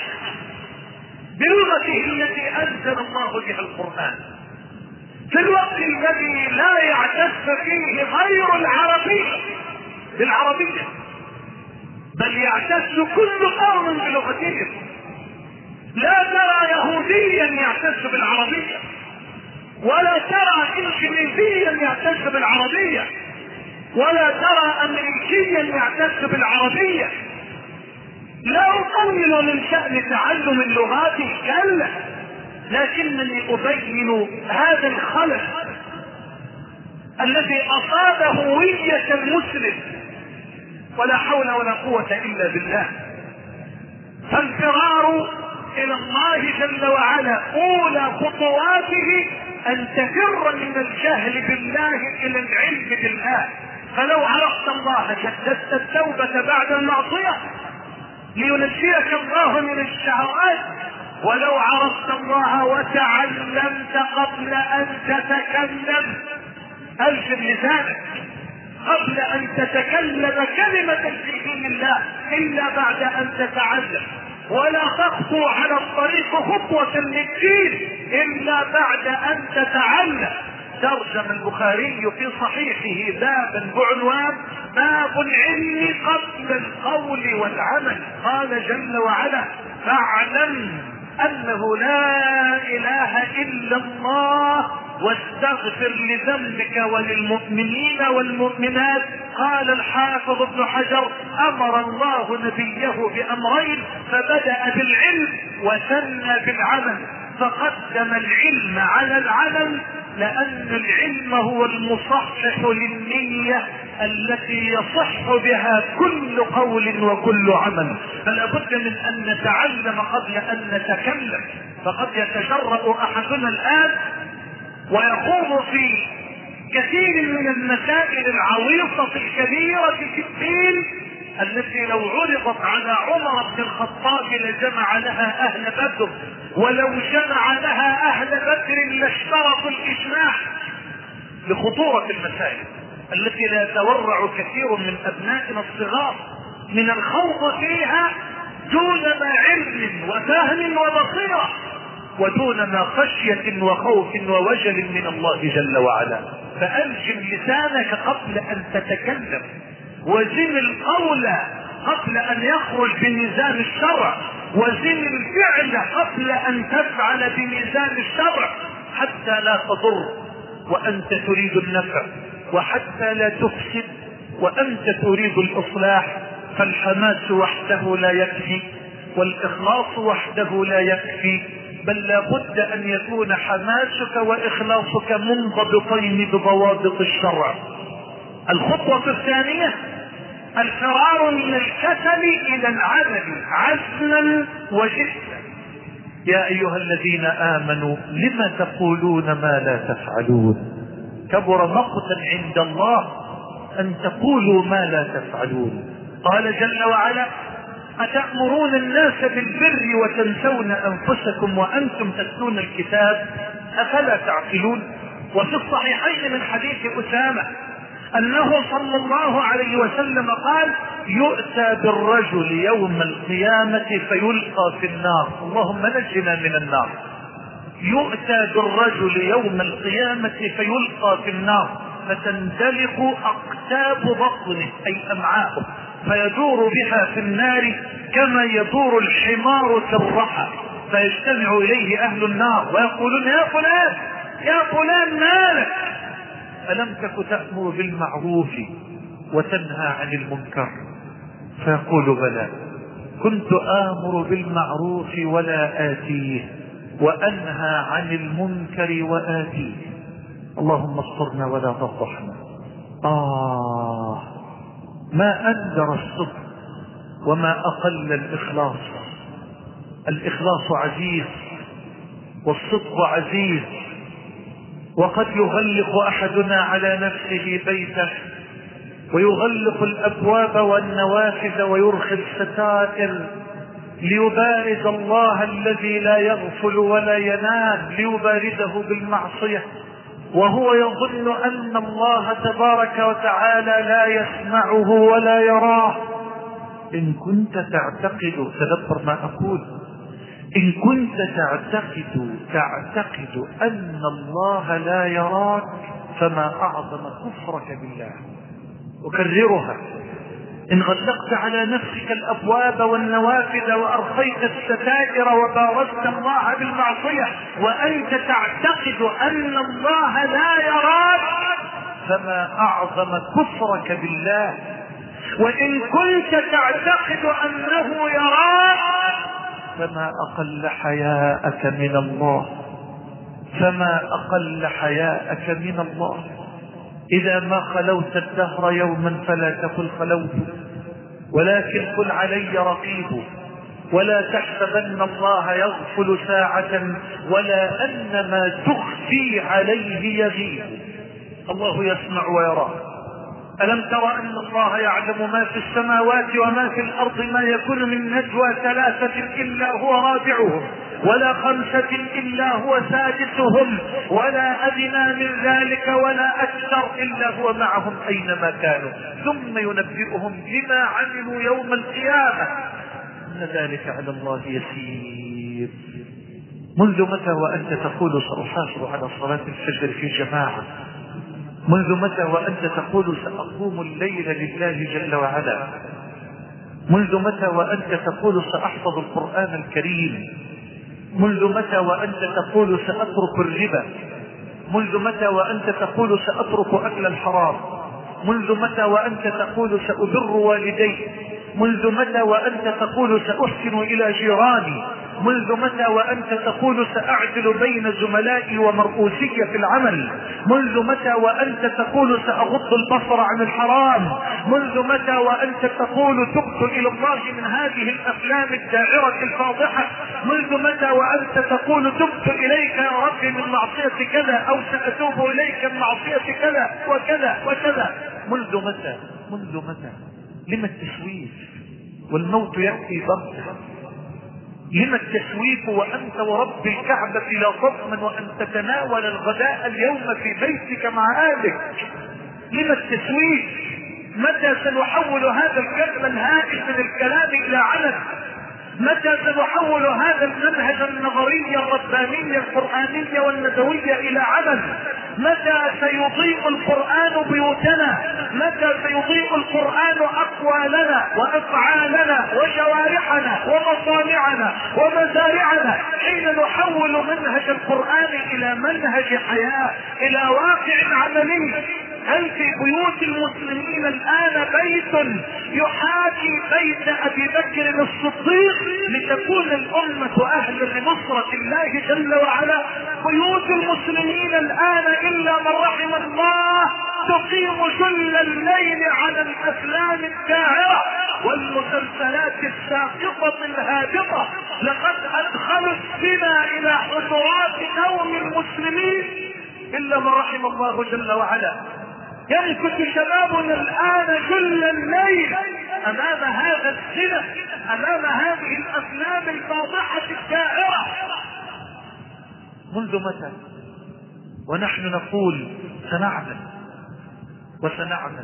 بلغته التي انزل الله بها القرآن في الوقت الذي لا يعتز فيه غير العربي بالعربية، بل يعتز كل قوم بلغتهم. لا ترى يهوديا يعتز بالعربية ولا ترى انجليزيا يعتز بالعربية ولا ترى امريكيا يعتز بالعربية. لا اقلل من شأن تعلم اللغات كلا، لكنني ابين هذا الخلل الذي اصاب هوية المسلم ولا حول ولا قوة الا بالله. فالفرار الى الله جل وعلا اولى خطواته ان تفر من الجهل بالله الى العلم بالله. فلو عرفت الله جددت التوبة بعد المعصية لينجيك الله من الشهوات، ولو عرفت الله وتعلمت قبل ان تتكلم الزم لسانك قبل ان تتكلم كلمة في دين الله الا بعد ان تتعلم، ولا تخطو على الطريق خطوة للدين الا بعد ان تتعلم. ترجم البخاري في صحيحه بابا بعنوان باب العلم قبل القول والعمل. قال جل وعلا فاعلم انه لا اله الا الله واستغفر لذنبك وللمؤمنين والمؤمنات. قال الحافظ ابن حجر امر الله نبيه بامرين فبدأ بالعلم وثنى بالعمل. فقدم العلم على العمل، لأن العلم هو المصحح للنية التي يصح بها كل قول وكل عمل. فلا بد من أن نتعلم قبل أن نتكلم. فقد يتجرأ أحدنا الآن ويقوم في كثير من المسائل العويصة الكبيرة في الدين التي لو عرضت على عمر بن الخطاب لجمع لها أهل بدر، ولو جمع لها أهل بدر لاشترطوا الإجماع لخطورة المسائل التي لا يتورع كثير من أبنائنا الصغار من الخوض فيها دون ما علم وفهم وبصيرة، ودون ما خشية وخوف ووجل من الله جل وعلا. فألجم لسانك قبل أن تتكلم، وزن القول قبل أن يخرج بميزان الشرع، وزن الفعل قبل أن تفعل بميزان الشرع، حتى لا تضر وأنت تريد النفع، وحتى لا تفسد وأنت تريد الإصلاح. فالحماس وحده لا يكفي، والإخلاص وحده لا يكفي، بل لا بد أن يكون حماسك وإخلاصك منضبطين بضوابط الشرع. الخطوة الثانية الفرار من الكسل إلى العمل عزما وجدا. يا أيها الذين آمنوا لم تقولون ما لا تفعلون، كبر مقتا عند الله أن تقولوا ما لا تفعلون. قال جل وعلا أتأمرون الناس بالبر وتنسون أنفسكم وأنتم تتلون الكتاب أفلا تعقلون. وفي الصحيحين من حديث أسامة أنه صلى الله عليه وسلم قال يؤتى بالرجل يوم القيامة فيلقى في النار، اللهم نجنا من النار. يؤتى بالرجل يوم القيامة فيلقى في النار فتندلق أقتاب بطنه أي أمعاؤه، فيدور بها في النار كما يدور الحمار في الرحى، فيجتمع إليه أهل النار ويقولون يا فلان يا فلان مالك، ألم تك تأمر بالمعروف وتنهى عن المنكر؟ فيقول بلى، كنت آمر بالمعروف ولا آتيه وأنهى عن المنكر وآتيه. اللهم استرنا ولا تفضحنا. آه ما أندر الصدق وما أقل الإخلاص. الإخلاص عزيز والصدق عزيز، وقد يغلق أحدنا على نفسه بيته ويغلق الأبواب والنوافذ ويرخي الستائر ليبارز الله الذي لا يغفل ولا ينام، ليبارزه بالمعصية، وهو يظن أن الله تبارك وتعالى لا يسمعه ولا يراه. إن كنت تعتقد، تدبر ما أقول، إن كنت تعتقد تعتقد أن الله لا يراك فما أعظم كفرك بالله. أكررها، إن غلقت على نفسك الأبواب والنوافذ وأرخيت الستائر وبارزت الله بالمعصية وأنت تعتقد أن الله لا يراك فما أعظم كفرك بالله. وإن كنت تعتقد أنه يراك فما أقل حياءك من الله، فما أقل حياءك من الله. إذا ما خلوت الدهر يوما فلا تقل خلوت، ولكن قل علي رقيب، ولا تحسبن الله يغفل ساعة ولا أن ما تخفي عليه يغيب. الله يسمع ويرى. ألم ترى أن الله يعلم ما في السماوات وما في الأرض؟ ما يكون من نجوى ثلاثة إلا هو رابعهم، ولا خمسة إلا هو سادسهم، ولا أدنى من ذلك ولا أكثر إلا هو معهم أينما كانوا، ثم ينبئهم بما عملوا يوم القيامة. إن ذلك على الله يسير. منذ متى وأنت تقول سأحافظ على صلاة الفجر في جماعة؟ منذ متى وأنت تقول سأقوم الليل لله جل وعلا؟ منذ متى وأنت تقول سأحفظ القرآن الكريم؟ منذ متى وأنت تقول سأترك الربا؟ منذ متى وأنت تقول سأترك أكل الحرام؟ منذ متى وأنت تقول سأبر والدي؟ منذ متى وأنت تقول سأحسن إلى جيراني؟ منذ متى وأنت تقول سأعدل بين زملائي ومرؤوسي في العمل؟ منذ متى وأنت تقول سأغض البصر عن الحرام؟ منذ متى وأنت تقول تبت إلى الله من هذه الأفلام الداعرة الفاضحة؟ منذ متى وأنت تقول تبت إليك يا رب من معصية كذا، أو سأتوب إليك من معصية كذا وكذا وكذا؟ منذ متى؟ منذ متى؟ لما التسويف والموت يأتي بغتة؟ لما التسويف وأنت ورب الكعبة لا تضمن أن تتناول الغداء اليوم في بيتك مع أهلك؟ لما التسويف؟ متى سنحول هذا الكلام الهائل من الكلام إلى عمل؟ متى سنحول هذا المنهج النظري الرباني القرآني والندوي إلى عمل؟ متى سيضيء القرآن بيوتنا؟ متى سيضيء القرآن أقوالنا وأفعالنا وشوارعنا ومصانعنا ومزارعنا حين نحول منهج القرآن إلى منهج حياة، إلى واقع عملي؟ هل في بيوت المسلمين الآن بيت يحاكي بيت أبي بكر الصديق لتكون الأمة أهلا لنصرة الله جل وعلا؟ بيوت المسلمين الآن إلا من رحم الله تقيم جل الليل على الأفلام الداعرة والمسلسلات الساقطة الهابطة. لقد أدخلوا الزنا إلى حضرات نوم المسلمين إلا من رحم الله جل وعلا. يمكث شبابنا الآن كل الليل أمام هذا الزنا، أمام هذه الأفلام الفاضحة الدائرة. منذ متى ونحن نقول سنعمل وسنعمل؟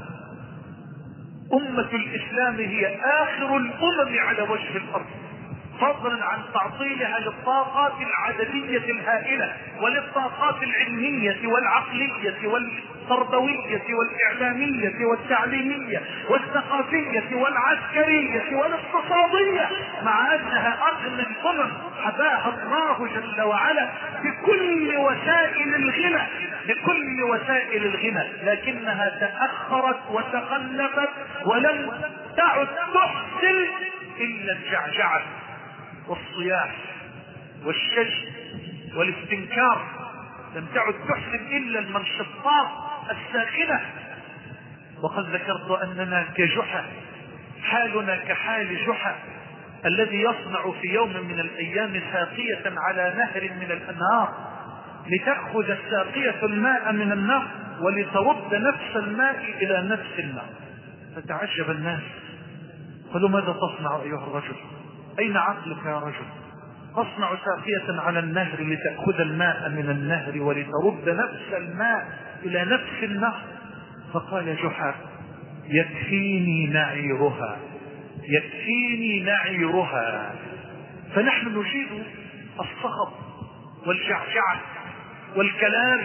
أمة الإسلام هي آخر الأمم على وجه الأرض، فضلا عن تعطيلها للطاقات العددية الهائلة وللطاقات العلمية والعقلية والتربوية والإعلامية والتعليمية والثقافية والعسكرية والاقتصادية، مع أنها أغنى الأمم حباها الله جل وعلا بكل وسائل الغنى، بكل وسائل الغنى، لكنها تأخرت وتخلفت ولم تعد تحسن إلا الجعجعة والصياح والشج والاستنكار، لم تعد تحسن إلا المنشطات الساخنة. وقد ذكرت أننا كجحا، حالنا كحال جحا الذي يصنع في يوم من الأيام ساقية على نهر من الأنهار لتأخذ الساقية الماء من النهر ولترد نفس الماء إلى نفس النهر. فتعجب الناس، قالوا ماذا تصنع أيها الرجل؟ أين عقلك يا رجل؟ تصنع ساقية على النهر لتأخذ الماء من النهر ولترد نفس الماء إلى نفس النهر. فقال جحا يكفيني نعيرها، يكفيني نعيرها. فنحن نجيد الصخب والجعجعة والكلام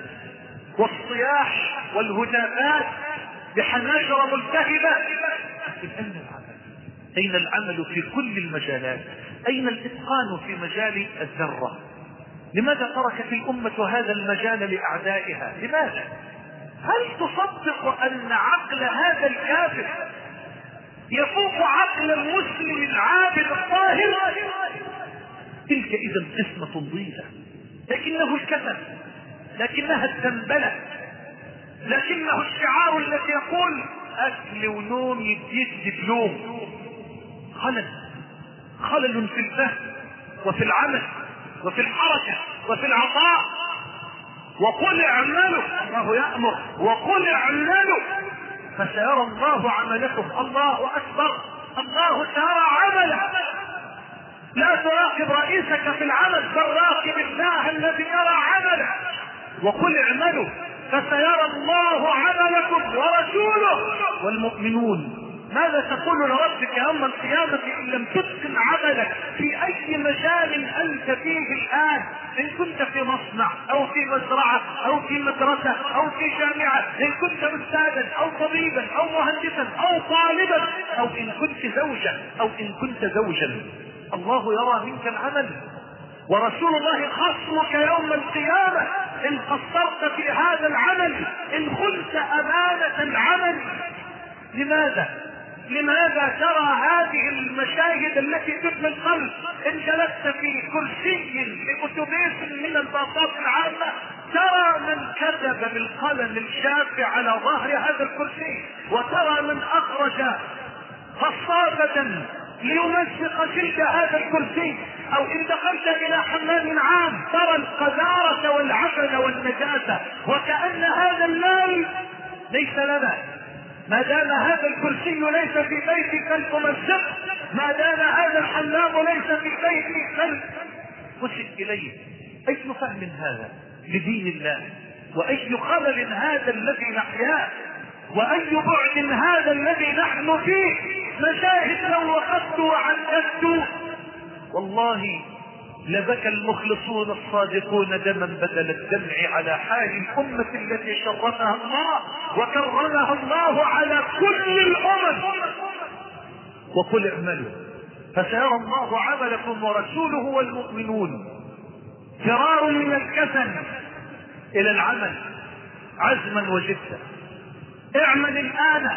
والصياح والهتافات بحناجر ملتهبة. أين العمل؟ أين العمل في كل المجالات؟ أين الإتقان في مجال الذرة؟ لماذا تركت الأمة هذا المجال لأعدائها؟ لماذا؟ هل تصدق أن عقل هذا الكافر يفوق عقل المسلم العابد الطاهر؟ تلك إذا قسمة ضيزة، لكنه الكسل، لكنها التنبلة، لكنه الشعار الذي يقول أكل ونوم يديك دبلوم. خلل خلل في الفهم وفي العمل وفي الحركة وفي العطاء. وقل اعملوا، الله يأمر، وقل اعملوا فسيرى الله عملكم. الله أكبر، الله سيرى عمله. لا تراقب رئيسك في العمل، بل راقب الله الذي يرى عمله. وقل اعملوا فسيرى الله عملكم ورسوله والمؤمنون. ماذا تقول لربك يوم القيامة إن لم تتقن عملك في أي مجال أنت فيه الآن؟ إن كنت في مصنع أو في مزرعة أو في مدرسة أو في جامعة، إن كنت أستاذا أو طبيبا أو مهندسا أو طالبا، أو إن كنت زوجا أو إن كنت زوجا، الله يرى منك العمل. ورسول الله خصمك يوم القيامة إن قصرت في هذا العمل، إن خلت أمانة العمل. لماذا؟ لماذا ترى هذه المشاهد التي تبني القلب؟ ان جلست في كرسي لأتوبيس من الباصات العامة ترى من كتب بالقلم الشافع على ظهر هذا الكرسي، وترى من اخرج قصافة ليمزق جلد هذا الكرسي، او ان دخلت الى حمام عام ترى القذارة والعفن والنجاسة، وكأن هذا المال ليس لنا ما دام هذا الكرسي ليس في بيتك الممزق، ما دام هذا الحمام ليس في بيتك فلتسد اليه. اي فهم هذا لدين الله، واي خلل هذا الذي نحياه، واي بعد هذا الذي نحن فيه. مشاهد لو وقفت وعددت والله لبكى المخلصون الصادقون دما بدل الدمع على حال الأمة التي شرفها الله وكرمها الله على كل الأمم. وقل اعملوا فسيرى الله عملكم ورسوله والمؤمنون. فرار من الكسل إلى العمل عزما وجدا. اعمل الآن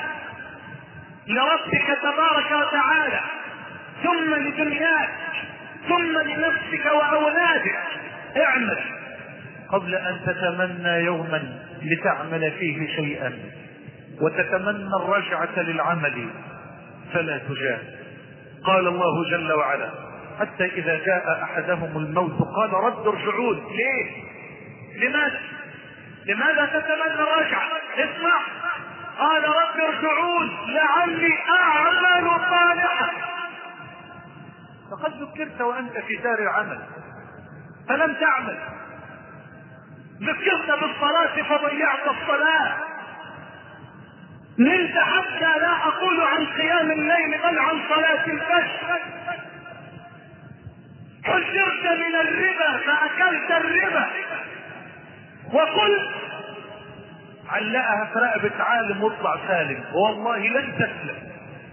لربك تبارك وتعالى، ثم لدنياك، ثم لنفسك وأولادك. اعمل قبل أن تتمنى يوما لتعمل فيه شيئا وتتمنى الرجعة للعمل فلا تجاهد. قال الله جل وعلا: حتى إذا جاء أحدهم الموت قال رب ارجعون. ليه؟ لماذا؟ لماذا تتمنى الرجعة؟ اسمع، قال رب ارجعون لعلي أعمل صالحا. فقد ذكرت وأنت في دار العمل فلم تعمل، ذكرت بالصلاة فضيعت الصلاة، نلت حتى لا أقول عن قيام الليل بل عن صلاة الفجر، حذرت من الربا فأكلت الربا، وقل علقها في رقبة عالم واطلع سالم، والله لن تسلم.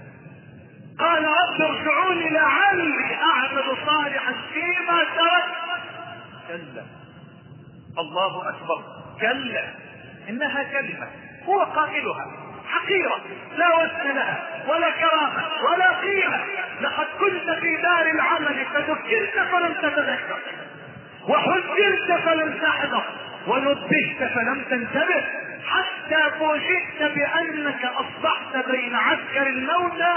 قال رب ارجعوني لعلي أعمل صالحا فيما تركت. كلا، الله أكبر، كلا إنها كلمة هو قائلها حقيرة لا وزن لها ولا كرامة ولا قيمة. لقد كنت في دار العمل فذكرت فلم تتذكر، وحذرت فلم تحذر، ونبهت فلم تنتبه، حتى فوجئت بأنك أصبحت بين عسكر الموتى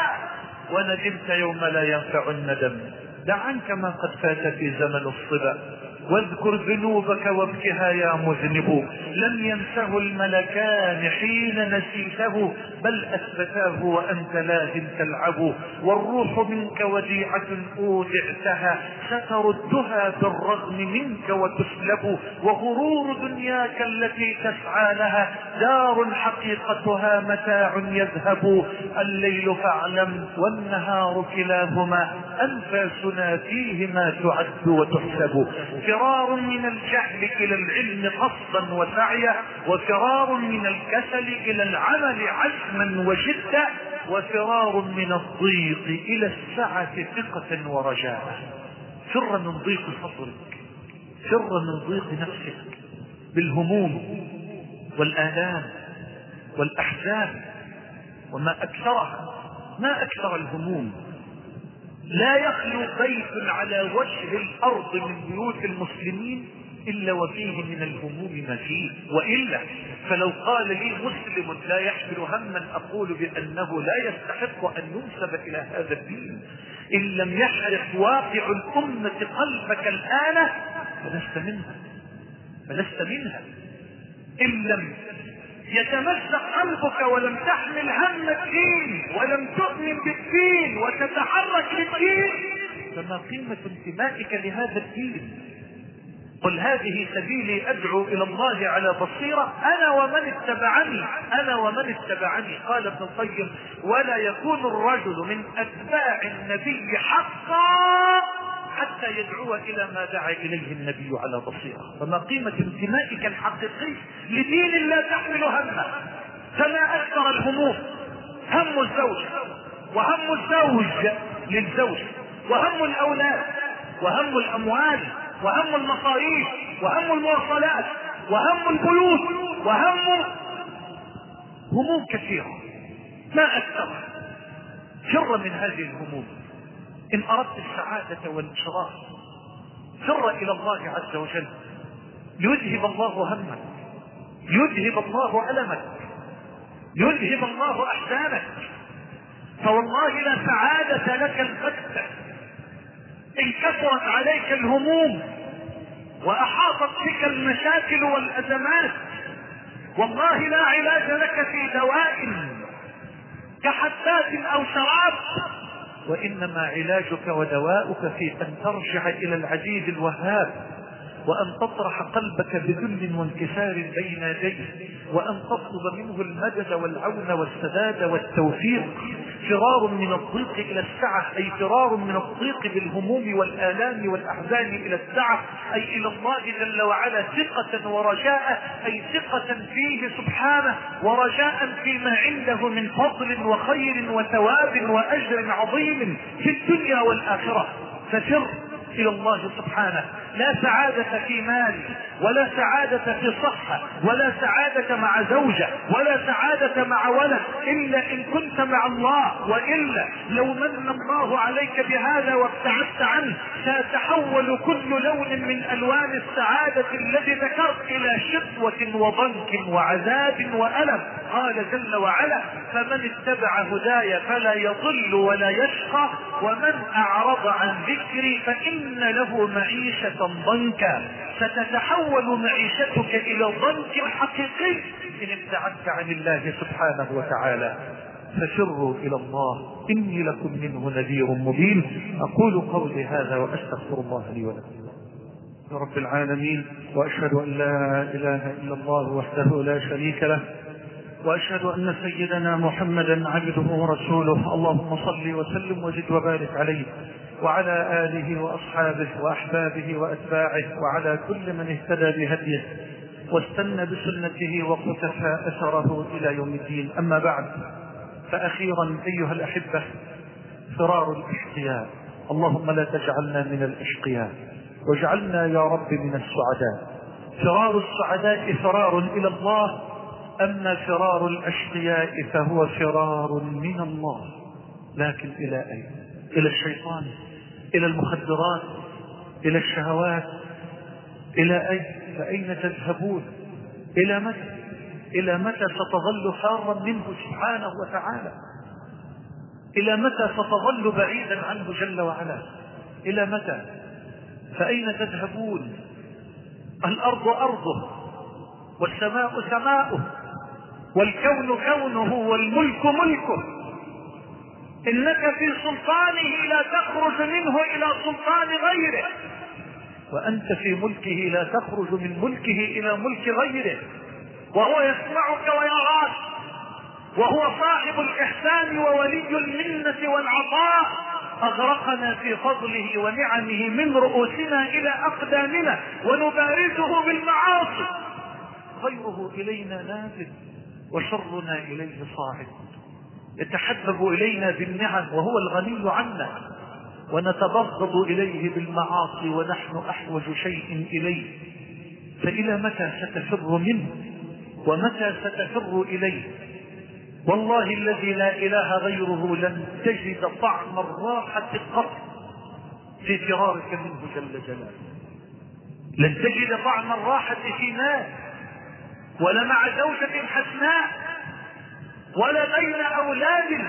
وندمت يوم لا ينفع الندم. دع عنك ما قد فات في زمن الصبا، واذكر ذنوبك وابكها يا مذنب. لم ينسه الملكان حين نسيته، بل أثبتاه وأنت لاهٍ تلعب. والروح منك وديعة أودعتها، ستردها بالرغم منك وتسلب. وغرور دنياك التي تسعى لها دار حقيقتها متاع يذهب. الليل فاعلم والنهار كلاهما أنفاسنا فيهما تعد وتحسب. فرار من الجهل إلى العلم قصدا وسعيا، وفرار من الكسل إلى العمل عزما وجدا، وفرار من الضيق إلى السعة ثقة ورجاء. فر من ضيق صدرك، فر من ضيق نفسك بالهموم والآلام والأحزان، وما أكثرها، ما أكثر الهموم. لا يخلو بيت على وجه الأرض من بيوت المسلمين إلا وفيه من الهموم ما فيه، وإلا فلو قال لي مسلم لا يحمل هما أقول بأنه لا يستحق أن ينسب إلى هذا الدين. إن لم يحرق واقع الأمة قلبك الآن فلست منها، فلست منها. إن لم يتمزق قلبك ولم تحمل هم الدين ولم تؤمن بالدين وتتحرك للدين فما قيمة انتمائك لهذا الدين؟ قل هذه سبيلي أدعو إلى الله على بصيرة أنا ومن اتبعني، أنا ومن اتبعني. قال ابن القيم: ولا يكون الرجل من أتباع النبي حقا حتى يدعو إلى ما دعا إليه النبي على بصيرة. فما قيمة انتمائك الحقيقي لدين لا تحمل همه؟ فما أكثر الهموم، هم الزوج وهم الزوج للزوج، وهم الأولاد، وهم الأموال، وهم المصاريف، وهم المواصلات، وهم البيوت، وهم هموم كثيرة ما أكثر. فر من هذه الهموم. إن أردت السعادة والانشراح فر إلى الله عز وجل ليذهب الله همك، يذهب الله ألمك، يذهب الله أحزانك. فوالله لا سعادة لك البتة إن كثرت عليك الهموم وأحاطت بك المشاكل والأزمات. والله لا علاج لك في دواء كحبات أو شراب، وإنما علاجك ودواؤك في أن ترجع إلى العزيز الوهاب، وأن تطرح قلبك بذل وانكسار بين يديه، وأن تطلب منه المدد والعون والسداد والتوفيق. فرار من الضيق إلى السعة، أي فرار من الضيق بالهموم والآلام والأحزان إلى السعة، أي إلى الله جل وعلا، ثقة ورجاء، أي ثقة فيه سبحانه ورجاء فيما عنده من فضل وخير وثواب وأجر عظيم في الدنيا والآخرة. ففر إلى الله سبحانه. لا سعادة في مال، ولا سعادة في صحة، ولا سعادة مع زوجة، ولا سعادة مع ولد إلا إن كنت مع الله. وإلا لو من الله عليك بهذا وابتعدت عنه سيتحول كل لون من ألوان السعادة الذي ذكرت إلى شقوة وضنك وعذاب وألم. قال جل وعلا: فمن اتبع هداي فلا يضل ولا يشقى، ومن أعرض عن ذكري فإن له معيشة ضنكا. ستتحول معيشتك إلى ضنك حقيقي إن ابتعدت عن الله سبحانه وتعالى. فسروا إلى الله إني لكم منه نذير مبين. أقول قولي هذا وأستغفر الله لي ولكم. يا رب العالمين، وأشهد أن لا إله إلا الله وحده لا شريك له، وأشهد أن سيدنا محمدا عبده ورسوله. اللهم صل وسلم وزد وبارك عليه وعلى آله وأصحابه وأحبابه وأتباعه وعلى كل من اهتدى بهديه واستنى بسنته وقتفى أثره إلى يوم الدين. أما بعد، فأخيرا أيها الأحبة، فرار الأشقياء. اللهم لا تجعلنا من الأشقياء، واجعلنا يا رب من السعداء. فرار السعداء فرار إلى الله، أما فرار الأشقياء فهو فرار من الله. لكن إلى أين؟ إلى الشيطان، إلى المخدرات، إلى الشهوات، إلى أين؟ فأين تذهبون؟ إلى متى؟ إلى متى ستظل حارا منه سبحانه وتعالى؟ إلى متى ستظل بعيدا عنه جل وعلا؟ إلى متى؟ فأين تذهبون؟ الأرض أرضه، والسماء سماؤه، والكون كونه، والملك ملكه. إنك في سلطانه لا تخرج منه إلى سلطان غيره، وأنت في ملكه لا تخرج من ملكه إلى ملك غيره. وهو يسمعك ويراك، وهو صاحب الإحسان وولي المنة والعطاء. أغرقنا في فضله ونعمه من رؤوسنا إلى أقدامنا، ونبارزه بالمعاصي. خيره إلينا نازل، وشرنا إليه صاعد. يتحبب إلينا بالنعم وهو الغني عنا، ونتبغض إليه بالمعاصي ونحن أحوج شيء إليه. فإلى متى ستفر منه؟ ومتى ستفر إليه؟ والله الذي لا إله غيره لن تجد طعم الراحة قط في فرارك منه جل جلاله. لن تجد طعم الراحة في مال، ولا مع زوجة حسناء، ولا بين أولاد،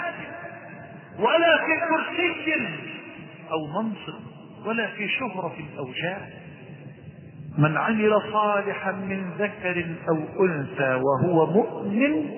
ولا في كرسي أو منصب، ولا في شهرة أو جاه. من عمل صالحا من ذكر أو أنثى وهو مؤمن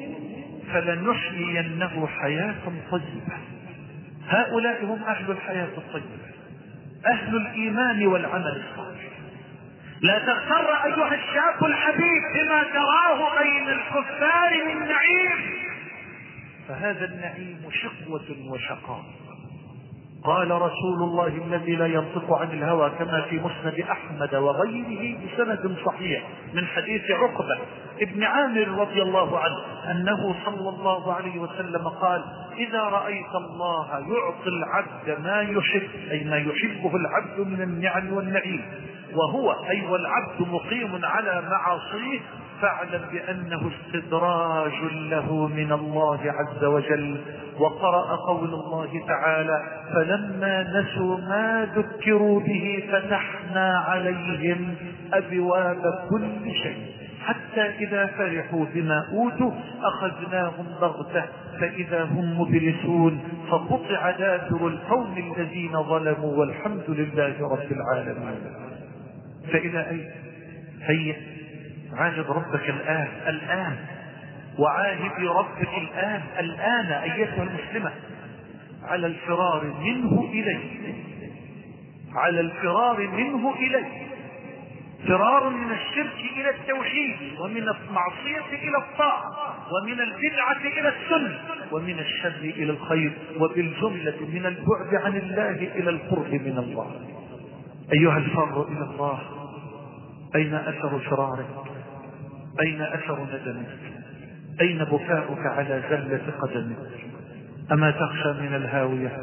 فلنحيينه حياة طيبة. هؤلاء هم أهل الحياة الطيبة، أهل الإيمان والعمل الصالح. لا تغتر أيها الشاب الحبيب بما تراه بين الكفار من نعيم، فهذا النعيم شقوة وشقاء. قال رسول الله الذي لا ينطق عن الهوى كما في مسند أحمد وغيره بسند صحيح من حديث عقبة ابن عامر رضي الله عنه أنه صلى الله عليه وسلم قال: إذا رأيت الله يعطي العبد ما يحب، أي ما يحبه العبد من النعم والنعيم، وهو أي والعبد مقيم على معاصيه، فاعلم بأنه استدراج له من الله عز وجل. وقرأ قول الله تعالى: فلما نسوا ما ذكروا به فتحنا عليهم أبواب كل شيء حتى إذا فرحوا بما أوتوا أخذناهم بغتة فإذا هم مبلسون فقطع دابر القوم الذين ظلموا والحمد لله رب العالمين. فإلى أين؟ هيا عاهد ربك الآن الآن وعاهد ربك الآن الآن أيتها المسلمة على الفرار منه إليه، على الفرار منه إليه، فرار من الشرك إلى التوحيد، ومن المعصية إلى الطاعة، ومن البدعة إلى السنة، ومن الشر إلى الخير، وبالجملة من البعد عن الله إلى القرب من الله. أيها الفر إلى الله، أين أثر فرارك؟ أين أثر ندمك؟ أين بكاؤك على زلة قدمك؟ أما تخشى من الهاوية؟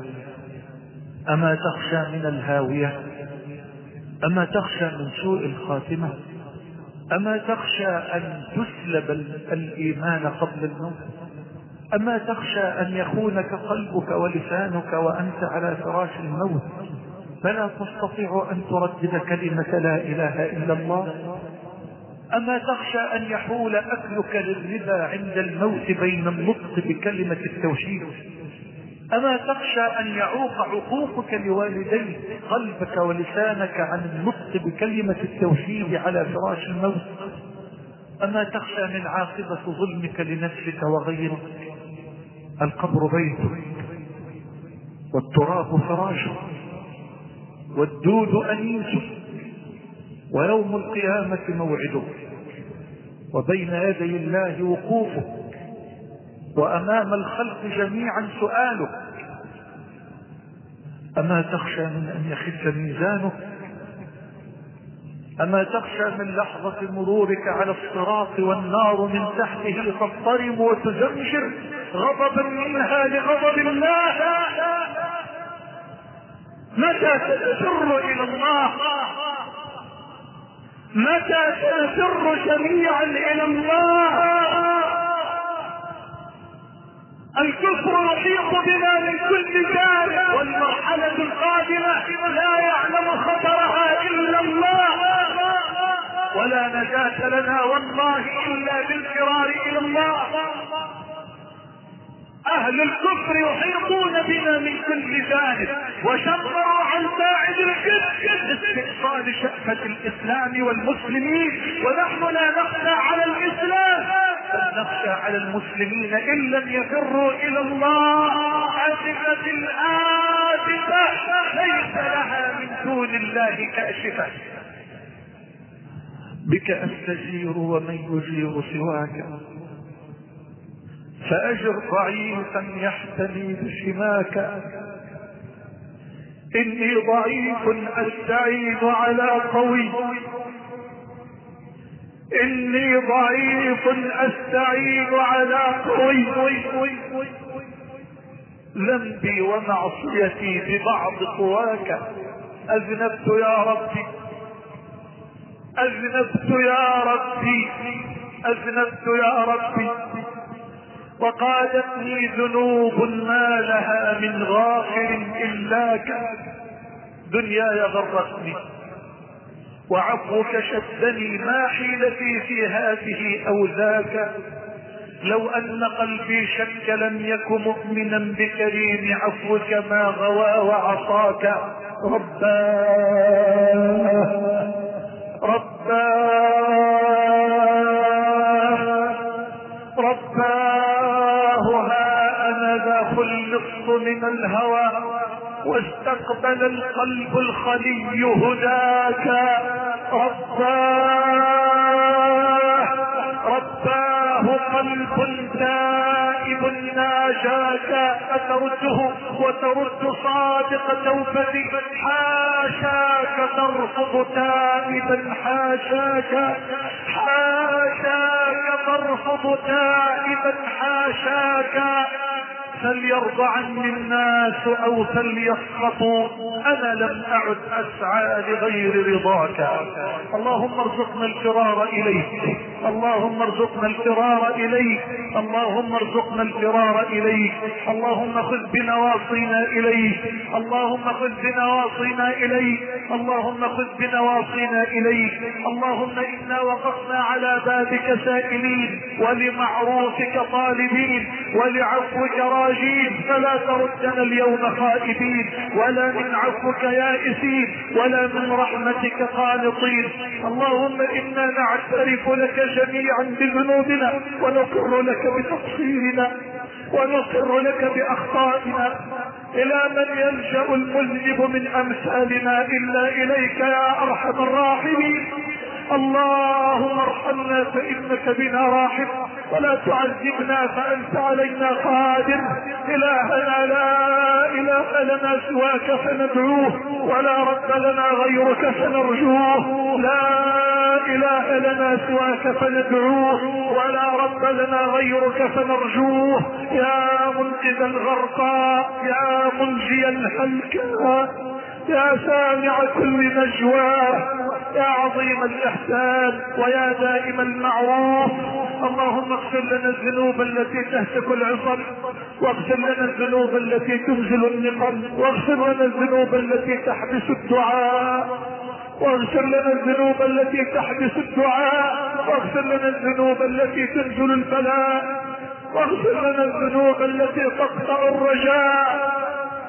أما تخشى من الهاوية؟ أما تخشى من سوء الخاتمة؟ أما تخشى أن تسلب الإيمان قبل الموت؟ أما تخشى أن يخونك قلبك ولسانك وأنت على فراش الموت فلا تستطيع أن تردد كلمة لا إله إلا الله؟ أما تخشى أن يحول أكلك للربا عند الموت بين النطق بكلمة التوحيد؟ أما تخشى أن يعوق عقوقك لوالديك قلبك ولسانك عن النطق بكلمة التوحيد على فراش الموت؟ أما تخشى من عاقبة ظلمك لنفسك وغيرك؟ القبر بيتك والتراب فراشك والدود أنيسك ويوم القيامة موعدك وبين يدي الله وقوفك وأمام الخلق جميعا سؤالك. أما تخشى من أن يخف ميزانك؟ أما تخشى من لحظة مرورك على الصراط والنار من تحته تضطرم وتزمجر غضبا منها لغضب الله؟ متى تسر إلى الله؟ متى تسر جميعا إلى الله؟ الكفر يحيط بنا من كل جانب، والمرحلة القادمة لا يعلم خطرها إلا الله، ولا نجاة لنا والله إلا بالفرار إلى الله. أهل الكفر يحيطون بنا من كل جانب وشمروا عن ساعد الكذب لاستئصال شأفة الإسلام والمسلمين، ونحن لا نخشى على الإسلام بل نخشى على المسلمين إن لم يفروا إلى الله. أزفت الآزفة ليس لها من دون الله كاشفة. بك أستجير ومن يجير سواك، فأجر ضعيفا يحتمي بشماك. إني ضعيف أستعين على قوي، إني ضعيف أستعين على قوي. ذنبي ومعصيتي ببعض قواك. أذنبت يا ربي، أذنبت يا ربي، أذنبت يا ربي، وقادتني ذنوب ما لها من غافر إلاك. دنياي غرتني وعفوك شدني، ما حيلتي في هذه أو ذاك. لو أن قلبي شك لم يك مؤمنا بكريم عفوك ما غوى وعصاك. رباه رباه رباه ها أنا ذا خلصت من الهوى، واستقبل القلب الخلي هداك. رباه رباه قلب تائب ناجاك، أترده وترد صادق توبتي. حاشاك ترفض تائبا، حاشاك حاشاك ترفض تائبا، حاشاك. فليرضى عني الناس أو فليسخطوا، أنا لم أعد أسعى لغير رضاك. اللهم ارزقنا الفرار إليك، اللهم ارزقنا الفرار إليك، اللهم ارزقنا الفرار إليك، اللهم خذ بنواصينا إليك، اللهم خذ بنواصينا إليك، اللهم خذ بنواصينا إليك. اللهم إنا وقفنا على بابك سائلين ولمعروفك طالبين ولعفوك راجين، فلا تردنا اليوم خائبين ولا من عفوك يائسين ولا من رحمتك قانطين. اللهم إنا نعترف لك جميعا بذنوبنا ونقر لك بتقصيرنا ونقر لك بأخطائنا. إلى من يلجأ المذنب من أمثالنا إلا إليك يا أرحم الراحمين. اللهم ارحمنا فإنك بنا راحم ولا تعذبنا فأنت علينا قادر. إلهنا لا إله لنا سواك فندعوه ولا رب لنا غيرك فنرجوه، لا إله لنا سواك فندعوه ولا رب لنا غيرك فنرجوه. يا منقذ الغرقى، يا منجي الهلكى، يا سامع كل نجوى، يا عظيم الإحسان ويا دائم المعروف. اللهم اغفر لنا الذنوب التي تهتك العصم، واغفر لنا الذنوب التي تنزل النقم، واغفر لنا الذنوب التي تحبس الدعاء، واغفر لنا الذنوب التي تحبس الدعاء، واغفر لنا الذنوب التي تنزل البلاء، واغفر لنا الذنوب التي تقطع الرجاء.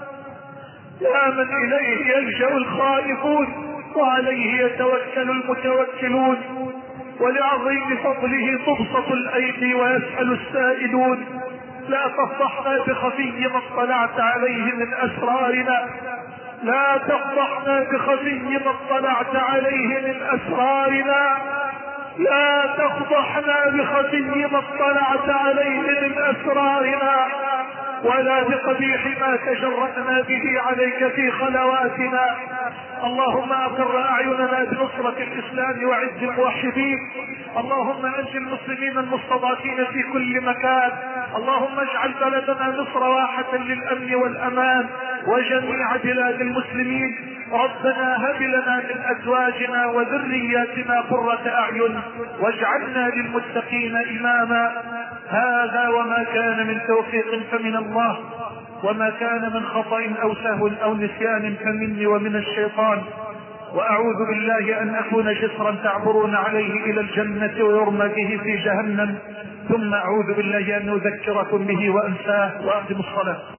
يا من إليه يلجأ الخائفون وعليه يتوكل المتوكلون، ولعظيم فضله تبسط الأيدي ويسأل السائلون. لا تفضحنا بخفي ما اطلعت عليه من أسرارنا، لا تفضحنا بخفي ما اطلعت عليه من أسرارنا، لا تفضحنا بخفي ما اطلعت عليه من أسرارنا، ولا بقبيح ما تجرأنا به عليك في خلواتنا. اللهم أقر أعيننا بنصرة الإسلام وعز الموحدين. اللهم أنجِ المسلمين المستضعفين في كل مكان. اللهم اجعل بلدنا مصر واحة للأمن والأمان وجميع بلاد المسلمين. ربنا هب لنا من أزواجنا وذرياتنا قرة أعين واجعلنا للمتقين إماما. هذا وما كان من توفيق فمن الله، وما كان من خطأ أو سهو أو نسيان فمني ومن الشيطان. وأعوذ بالله أن أكون جسرا تعبرون عليه إلى الجنة ويرمى به في جهنم، ثم أعوذ بالله أن أذكركم به وأنساه. وأقم الصلاة.